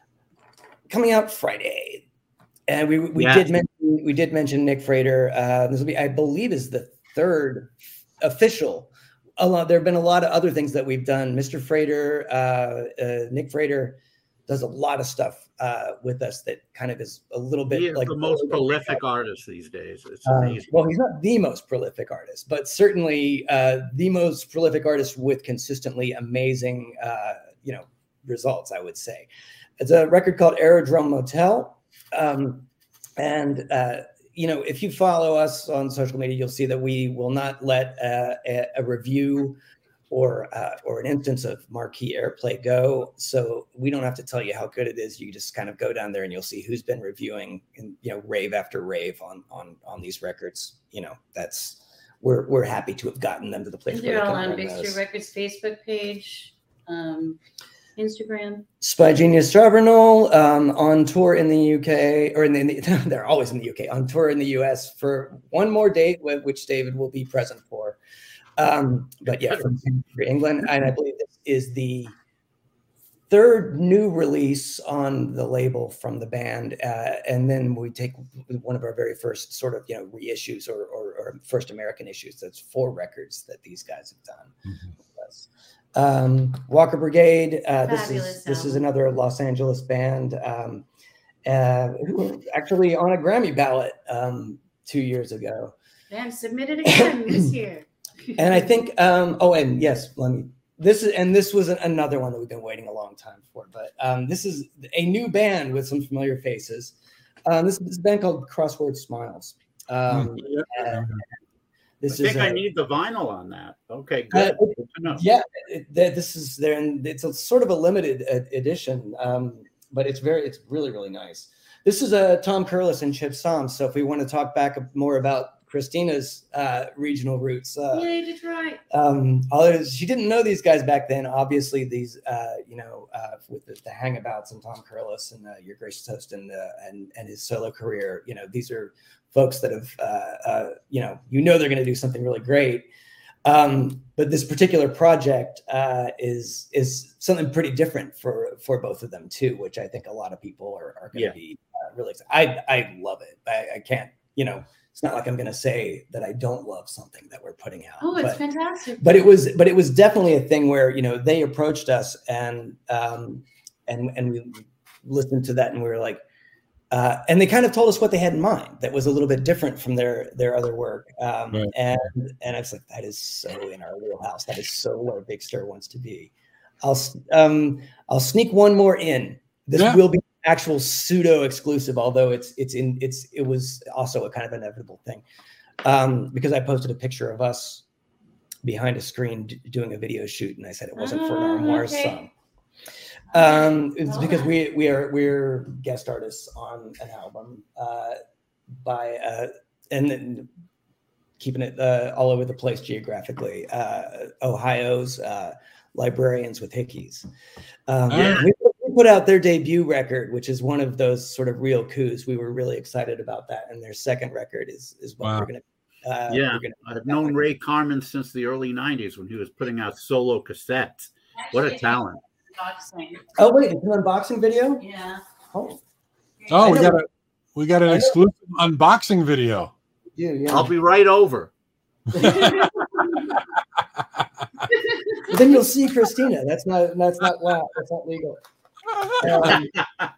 Coming out Friday. And we we Yeah. did mention we did mention Nick Frater. Uh, this will be, I believe, is the third official. A lot, there have been a lot of other things that we've done. Mister Frater, uh, uh, Nick Frater does a lot of stuff uh, with us that kind of is a little bit He is like the most prolific artist these days. It's um, amazing. well, he's not the most prolific artist, but certainly uh, the most prolific artist with consistently amazing, uh, you know, results. I would say it's a record called Aerodrome Motel, um, and uh, you know, if you follow us on social media, you'll see that we will not let uh, a, a review or uh, or an instance of marquee airplay go. So we don't have to tell you how good it is. You just kind of go down there and you'll see who's been reviewing and, you know, rave after rave on on on these records. You know, that's we're we're happy to have gotten them to the place where They're they all can on run Big those. Stir Records Facebook page, um, Instagram. Spy Genius Charbonneau um, on tour in the U K, or in the, in the they're always in the U K, on tour in the U S for one more date, which David will be present for. Um, but yeah, for, for England, and I believe this is the third new release on the label from the band, uh, and then we take one of our very first sort of you know reissues or, or, or first American issues. That's four records that these guys have done. Mhm. Yes. Um, Walker Brigade. Uh, this is Fabulous this is album. another Los Angeles band. Um, uh, who were actually on a Grammy ballot um, two years ago. And submitted again this year. And I think, um, oh, and yes, let me. This is and this was another one that we've been waiting a long time for. But um, this is a new band with some familiar faces. Um, this, this is a band called Crossword Smiles. Um, Yeah. uh, this I think is I a- need the vinyl on that. Okay, Uh, good. Good to know. yeah, it, th- this is there, and it's a sort of a limited ed- edition. Um, but it's very, it's really, really nice. This is a uh, Tom Curlis and Chip Soms. So if we want to talk back more about Christina's uh, regional roots, uh, Yay, Detroit. Um, although she didn't know these guys back then. Obviously, these, uh, you know, uh, with the, the Hangabouts and Tom Curlis and uh, Your Gracious Host and, uh, and and his solo career, you know, these are folks that have, uh, uh, you know, you know, they're going to do something really great. Um, but this particular project uh, is is something pretty different for for both of them too, which I think a lot of people are, are going to yeah. be uh, really excited. I I love it. I, I can't, you know. It's not like I'm going to say that I don't love something that we're putting out. Oh, it's but, fantastic. But it was, but it was definitely a thing where, you know, they approached us and, um, and, and we listened to that and we were like, uh, and they kind of told us what they had in mind that was a little bit different from their, their other work. Um, right. and, and I was like, that is so in our wheelhouse. That is so where Big Stir wants to be. I'll, um, I'll sneak one more in. This yeah. will be actual pseudo exclusive, although it's it's in it's it was also a kind of inevitable thing, um, because I posted a picture of us behind a screen d- doing a video shoot, and I said it wasn't oh, for an Armoires okay. song. Um, it's oh. because we we are we're guest artists on an album uh, by uh, and then keeping it uh, all over the place geographically. Uh, Ohio's uh, Librarians with Hickeys. Um, yeah. we, put out their debut record, which is one of those sort of real coups. We were really excited about that, and their second record is is what wow. we're gonna. Uh, yeah, we're gonna I've known Ray Carmen since the early nineties when he was putting out solo cassettes. What a talent! Unboxing. Oh wait, it's an unboxing video. Yeah. Oh, oh, we got a we got an exclusive unboxing video. Yeah, yeah. I'll be right over. Then you'll see Christina. That's not that's not wow. That's not legal. Um,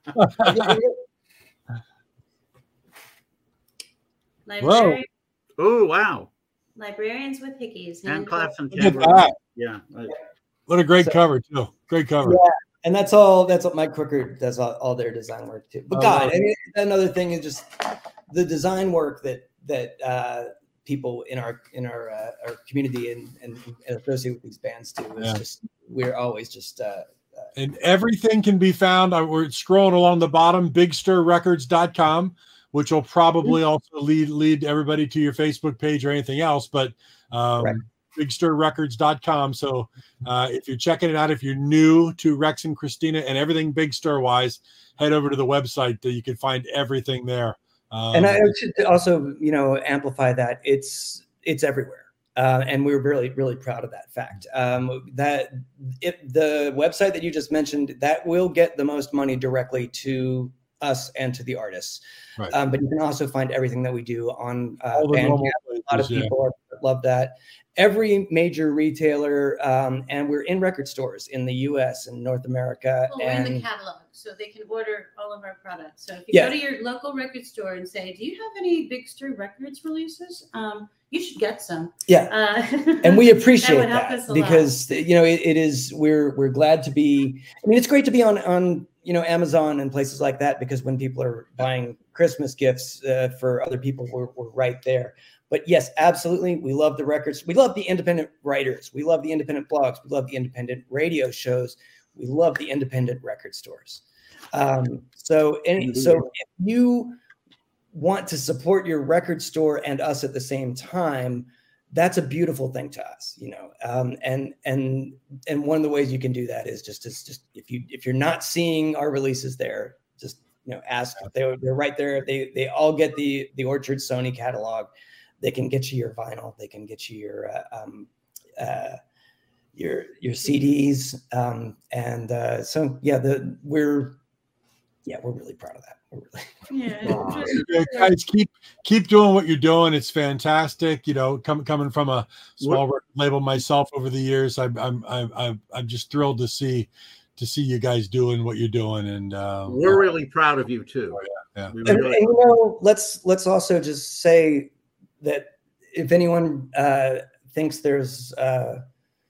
Librarian, oh wow! Librarians with Hickeys. And claps and that. Yeah. What a great so, cover too. Great cover. Yeah, and that's all. That's what Mike Crooker does. All, all their design work too. But oh, God, wow. I mean, another thing is just the design work that that uh, people in our in our uh, our community and, and and associated with these bands do is yeah. just we're always just. Uh, And everything can be found. We're scrolling along the bottom, big stir records dot com, which will probably also lead lead everybody to your Facebook page or anything else. But um, right. big stir records dot com. So uh, if you're checking it out, if you're new to Rex and Christina and everything Big Stir wise, head over to the website. That you can find everything there. Um, and I should also, you know, amplify that it's it's everywhere. Uh, and we were really, really proud of that fact. Um, that it, the website that you just mentioned, that will get the most money directly to us and to the artists. Right. Um, but you can also find everything that we do on uh, Bandcamp. A lot of people yeah. are, love that. Every major retailer, um, and we're in record stores in the U S and North America. Well, we're and in the catalog, so they can order all of our products. So if you yeah. go to your local record store and say, do you have any Big Stir Records releases? Um, you should get some. Yeah. Uh, and we appreciate that, that because, lot. you know, it, it is, we're, we're glad to be, I mean, it's great to be on, on, you know, Amazon and places like that, because when people are buying Christmas gifts uh, for other people, we're, we're right there. But yes, absolutely. We love the records. We love the independent writers. We love the independent blogs. We love the independent radio shows. We love the independent record stores. Um, so, and, so if you want to support your record store and us at the same time, that's a beautiful thing to us, you know. Um, and and and one of the ways you can do that is just is just if you if you're not seeing our releases there, just you know ask. They're they're right there. They they all get the the Orchard Sony catalog. They can get you your vinyl. They can get you your uh, um, uh, your your C Ds. Um, and uh, so yeah, the we're yeah we're really proud of that. We're really yeah. yeah, guys, keep keep doing what you're doing. It's fantastic. You know, coming coming from a small record label myself over the years, I'm I'm I'm I'm just thrilled to see to see you guys doing what you're doing. And uh, we're really proud of you too. Oh, yeah, yeah. And, really and, you know, let's let's also just say that if anyone uh, thinks there's uh,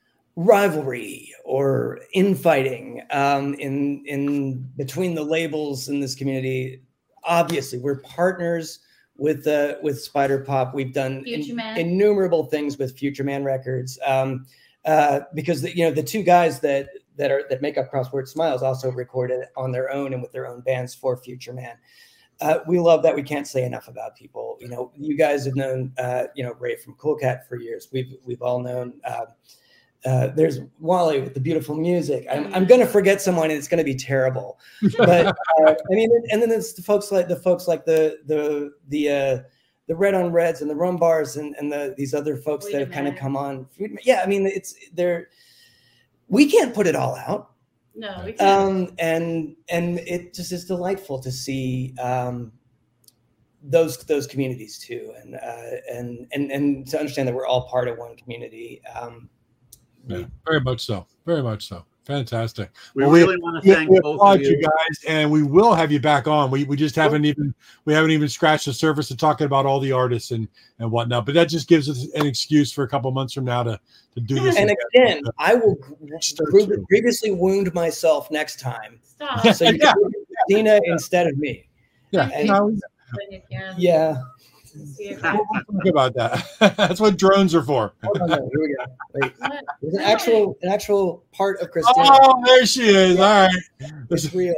rivalry or infighting um, in in between the labels in this community, obviously we're partners with uh, with Spider Pop. We've done in, innumerable things with Future Man Records um, uh, because the, you know the two guys that that are that make up Crossword Smiles also recorded on their own and with their own bands for Future Man. Uh, we love that. We can't say enough about people. You know, you guys have known, uh, you know, Ray from Cool Cat for years. We've we've all known. Uh, uh, there's Wally with the beautiful music. I'm I'm going to forget someone, and it's going to be terrible. But uh, I mean, and then it's the folks like the folks like the the the uh, the Red on Reds and the Rum Bars and and the these other folks Wait that have kind of come on. Yeah, I mean, it's they're we can't put it all out. No, we can't. Um, and and it just is delightful to see um, those those communities too, and uh, and and and to understand that we're all part of one community. Um, yeah, very much so. Very much so. Fantastic. We well, really we, want to thank we both of you. you guys, and we will have you back on. We we just haven't even we haven't even scratched the surface of talking about all the artists and and whatnot. But that just gives us an excuse for a couple months from now to to do this. And again, again I will gr- grievously wound myself next time. Stop. So you yeah. can do Christina instead of me. Yeah. And, no, yeah. We'll talk about that. That's what drones are for. Hold on, no, here we go. Wait. There's an actual, an actual part of Christina. Oh, there she is. All right. It's real.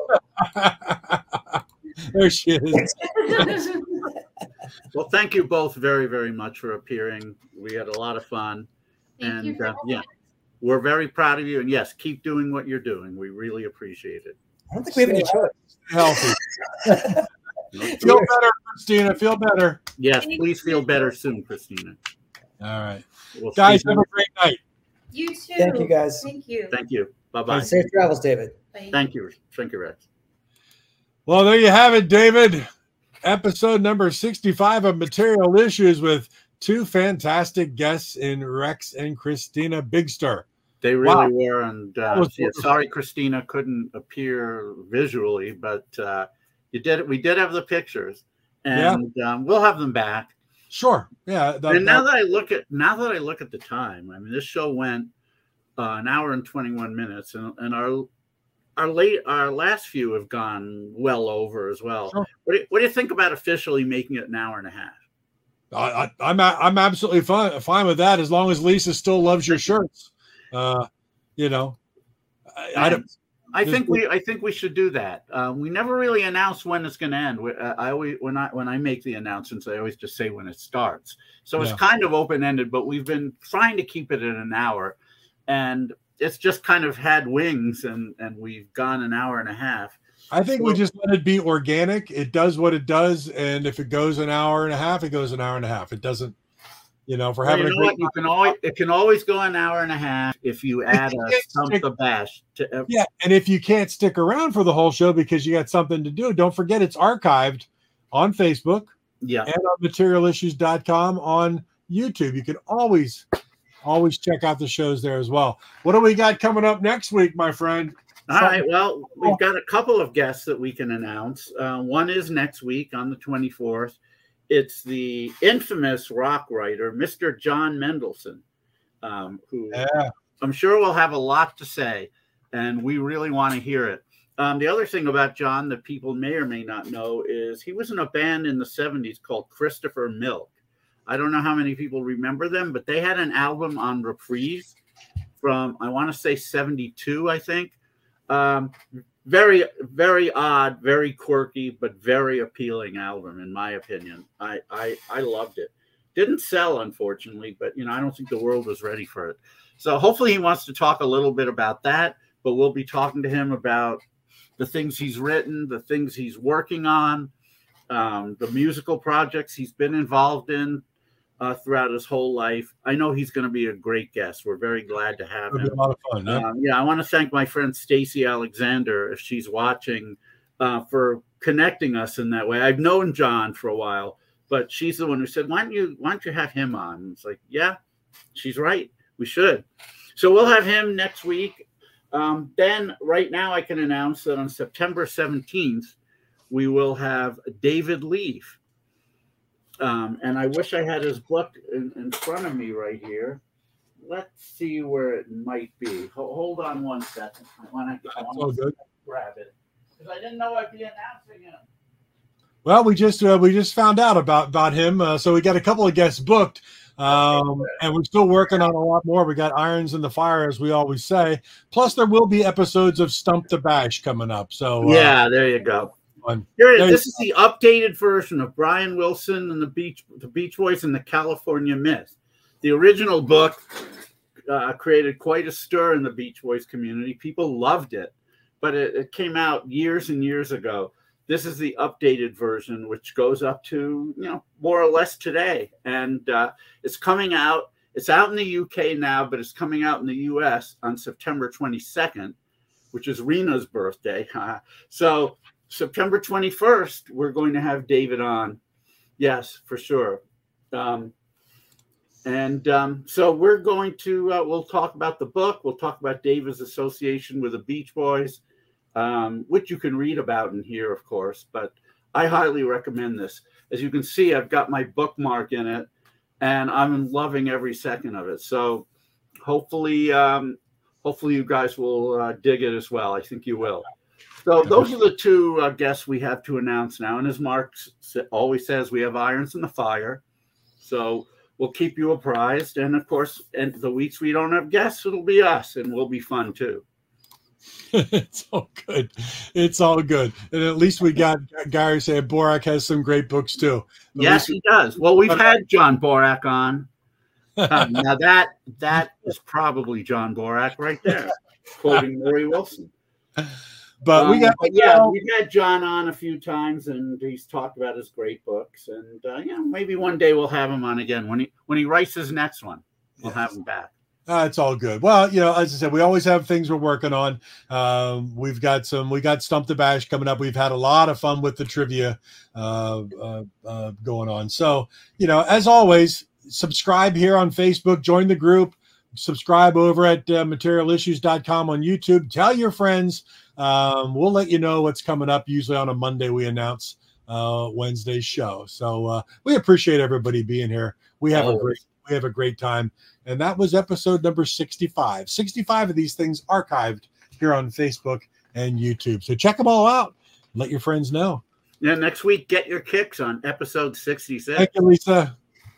There she is. Well, thank you both very, very much for appearing. We had a lot of fun. Thank and you for uh, yeah, we're very proud of you. And yes, keep doing what you're doing. We really appreciate it. I don't think we have any choice. Healthy. Feel better, Christina. Feel better. Yes, please feel better soon, Christina. All right. We'll guys, have a great night. You too. Thank you, guys. Thank you. Thank you. Bye-bye. And safe travels, David. Bye. Thank you. Thank you, Rex. Well, there you have it, David. Episode number sixty-five of Material Issues with two fantastic guests in Rex and Christina Bigster. They really Wow. were. And uh, yeah, sorry, Christina couldn't appear visually, but uh, you did it. We did have the pictures, and yeah. um, we'll have them back. Sure. Yeah. The, and now that I look at now that I look at the time, I mean, this show went uh, an hour and twenty-one minutes, and, and our our late our last few have gone well over as well. Sure. What do you, what do you think about officially making it an hour and a half? I, I, I'm I'm absolutely fine fine with that as long as Lisa still loves your shirts. Uh, you know, I, I don't. I think we I think we should do that. Uh, we never really announce when it's going to end. We, uh, I always when I when I make the announcements, I always just say when it starts. So Yeah. it's kind of open ended, but we've been trying to keep it at an hour, and it's just kind of had wings, and and we've gone an hour and a half. I think we just let it be organic. It does what it does, and if it goes an hour and a half, it goes an hour and a half. It doesn't, you know, if we're Well, having you a know great what? You can always it can always go an hour and a half if you add a stump the bash to every, Yeah, and if you can't stick around for the whole show because you got something to do, don't forget it's archived on Facebook yeah. and on material issues dot com on YouTube. You can always, always check out the shows there as well. What do we got coming up next week, my friend? All right. Well, we've got a couple of guests that we can announce. Uh, one is next week on the twenty-fourth. It's the infamous rock writer, Mister John Mendelsohn, um, who Yeah. I'm sure will have a lot to say, and we really want to hear it. Um, the other thing about John that people may or may not know is he was in a band in the seventies called Christopher Milk. I don't know how many people remember them, but they had an album on Reprise from, I want to say seventy-two, I think. Um, very, very odd, very quirky, but very appealing album, in my opinion. I, I, I loved it. Didn't sell, unfortunately, but, you know, I don't think the world was ready for it. So hopefully he wants to talk a little bit about that, but we'll be talking to him about the things he's written, the things he's working on, um, the musical projects he's been involved in uh, throughout his whole life. I know he's going to be a great guest. We're very glad to have It'll be him. a lot of fun. Yeah. Um, yeah, I want to thank my friend Stacy Alexander, if she's watching, uh, for connecting us in that way. I've known John for a while, but she's the one who said, why don't you, why don't you have him on? And it's like, yeah, she's right. We should. So we'll have him next week. Um, then right now I can announce that on September seventeenth, we will have David Leaf. Um, and I wish I had his book in, in front of me right here. Let's see where it might be. Ho- hold on one second. I want to I That's wanna all good. grab it because I didn't know I'd be announcing him. Well, we just uh, we just found out about about him, uh, so we got a couple of guests booked. Um, and we're still working on a lot more. We got irons in the fire, as we always say. Plus, there will be episodes of Stump the Bash coming up. So uh, yeah, there you go. Fun. Here, this is the updated version of Brian Wilson and the Beach, the Beach Boys and the California Myth. The original book uh, created quite a stir in the Beach Boys community. People loved it, but it, it came out years and years ago. This is the updated version, which goes up to, you know, more or less today. And uh, it's coming out. It's out in the U K now, but it's coming out in the U S on September twenty-second, which is Rena's birthday. So September twenty-first, we're going to have David on. Yes, for sure. Um, and um, so we're going to, uh, we'll talk about the book. We'll talk about David's association with the Beach Boys. Um, which you can read about in here, of course, but I highly recommend this. As you can see, I've got my bookmark in it, and I'm loving every second of it. So hopefully, um, hopefully you guys will uh, dig it as well. I think you will. So those are the two uh, guests we have to announce now. And as Mark always says, we have irons in the fire. So we'll keep you apprised. And of course, and the weeks we don't have guests, it'll be us, and we'll be fun too. It's all good. It's all good. And at least we got Gary saying Borak has some great books too. At yes, he does. Well, we've had John Borak on. Um, now that that is probably John Borak right there, quoting Maury Wilson. But um, we got, but yeah, we've had John on a few times, and he's talked about his great books. And uh, yeah, maybe one day we'll have him on again when he when he writes his next one. We'll yes. have him back. Uh, it's all good. Well, you know, as I said, we always have things we're working on. Um, we've got some, we got Stump the Bash coming up. We've had a lot of fun with the trivia uh, uh, uh, going on. So, you know, as always, subscribe here on Facebook, join the group, subscribe over at uh, material issues dot com on YouTube. Tell your friends. Um, we'll let you know what's coming up. Usually on a Monday, we announce uh, Wednesday's show. So uh, we appreciate everybody being here. We have oh. a great, we have a great time. And that was episode number sixty-five. sixty-five of these things archived here on Facebook and YouTube. So check them all out. Let your friends know. Yeah, next week, get your kicks on episode sixty-six. Thank you, Lisa.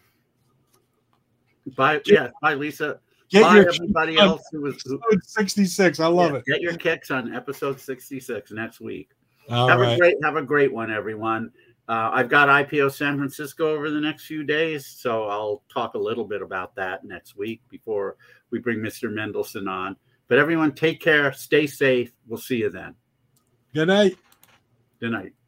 Bye. Yeah, bye, Lisa. Get bye, your everybody else who was who, episode sixty-six. I love yeah, it. Get your kicks on episode sixty-six next week. All have right. a great, have a great one, everyone. Uh, I've got I P O San Francisco over the next few days, so I'll talk a little bit about that next week before we bring Mister Mendelson on. But everyone, take care, stay safe. We'll see you then. Good night. Good night.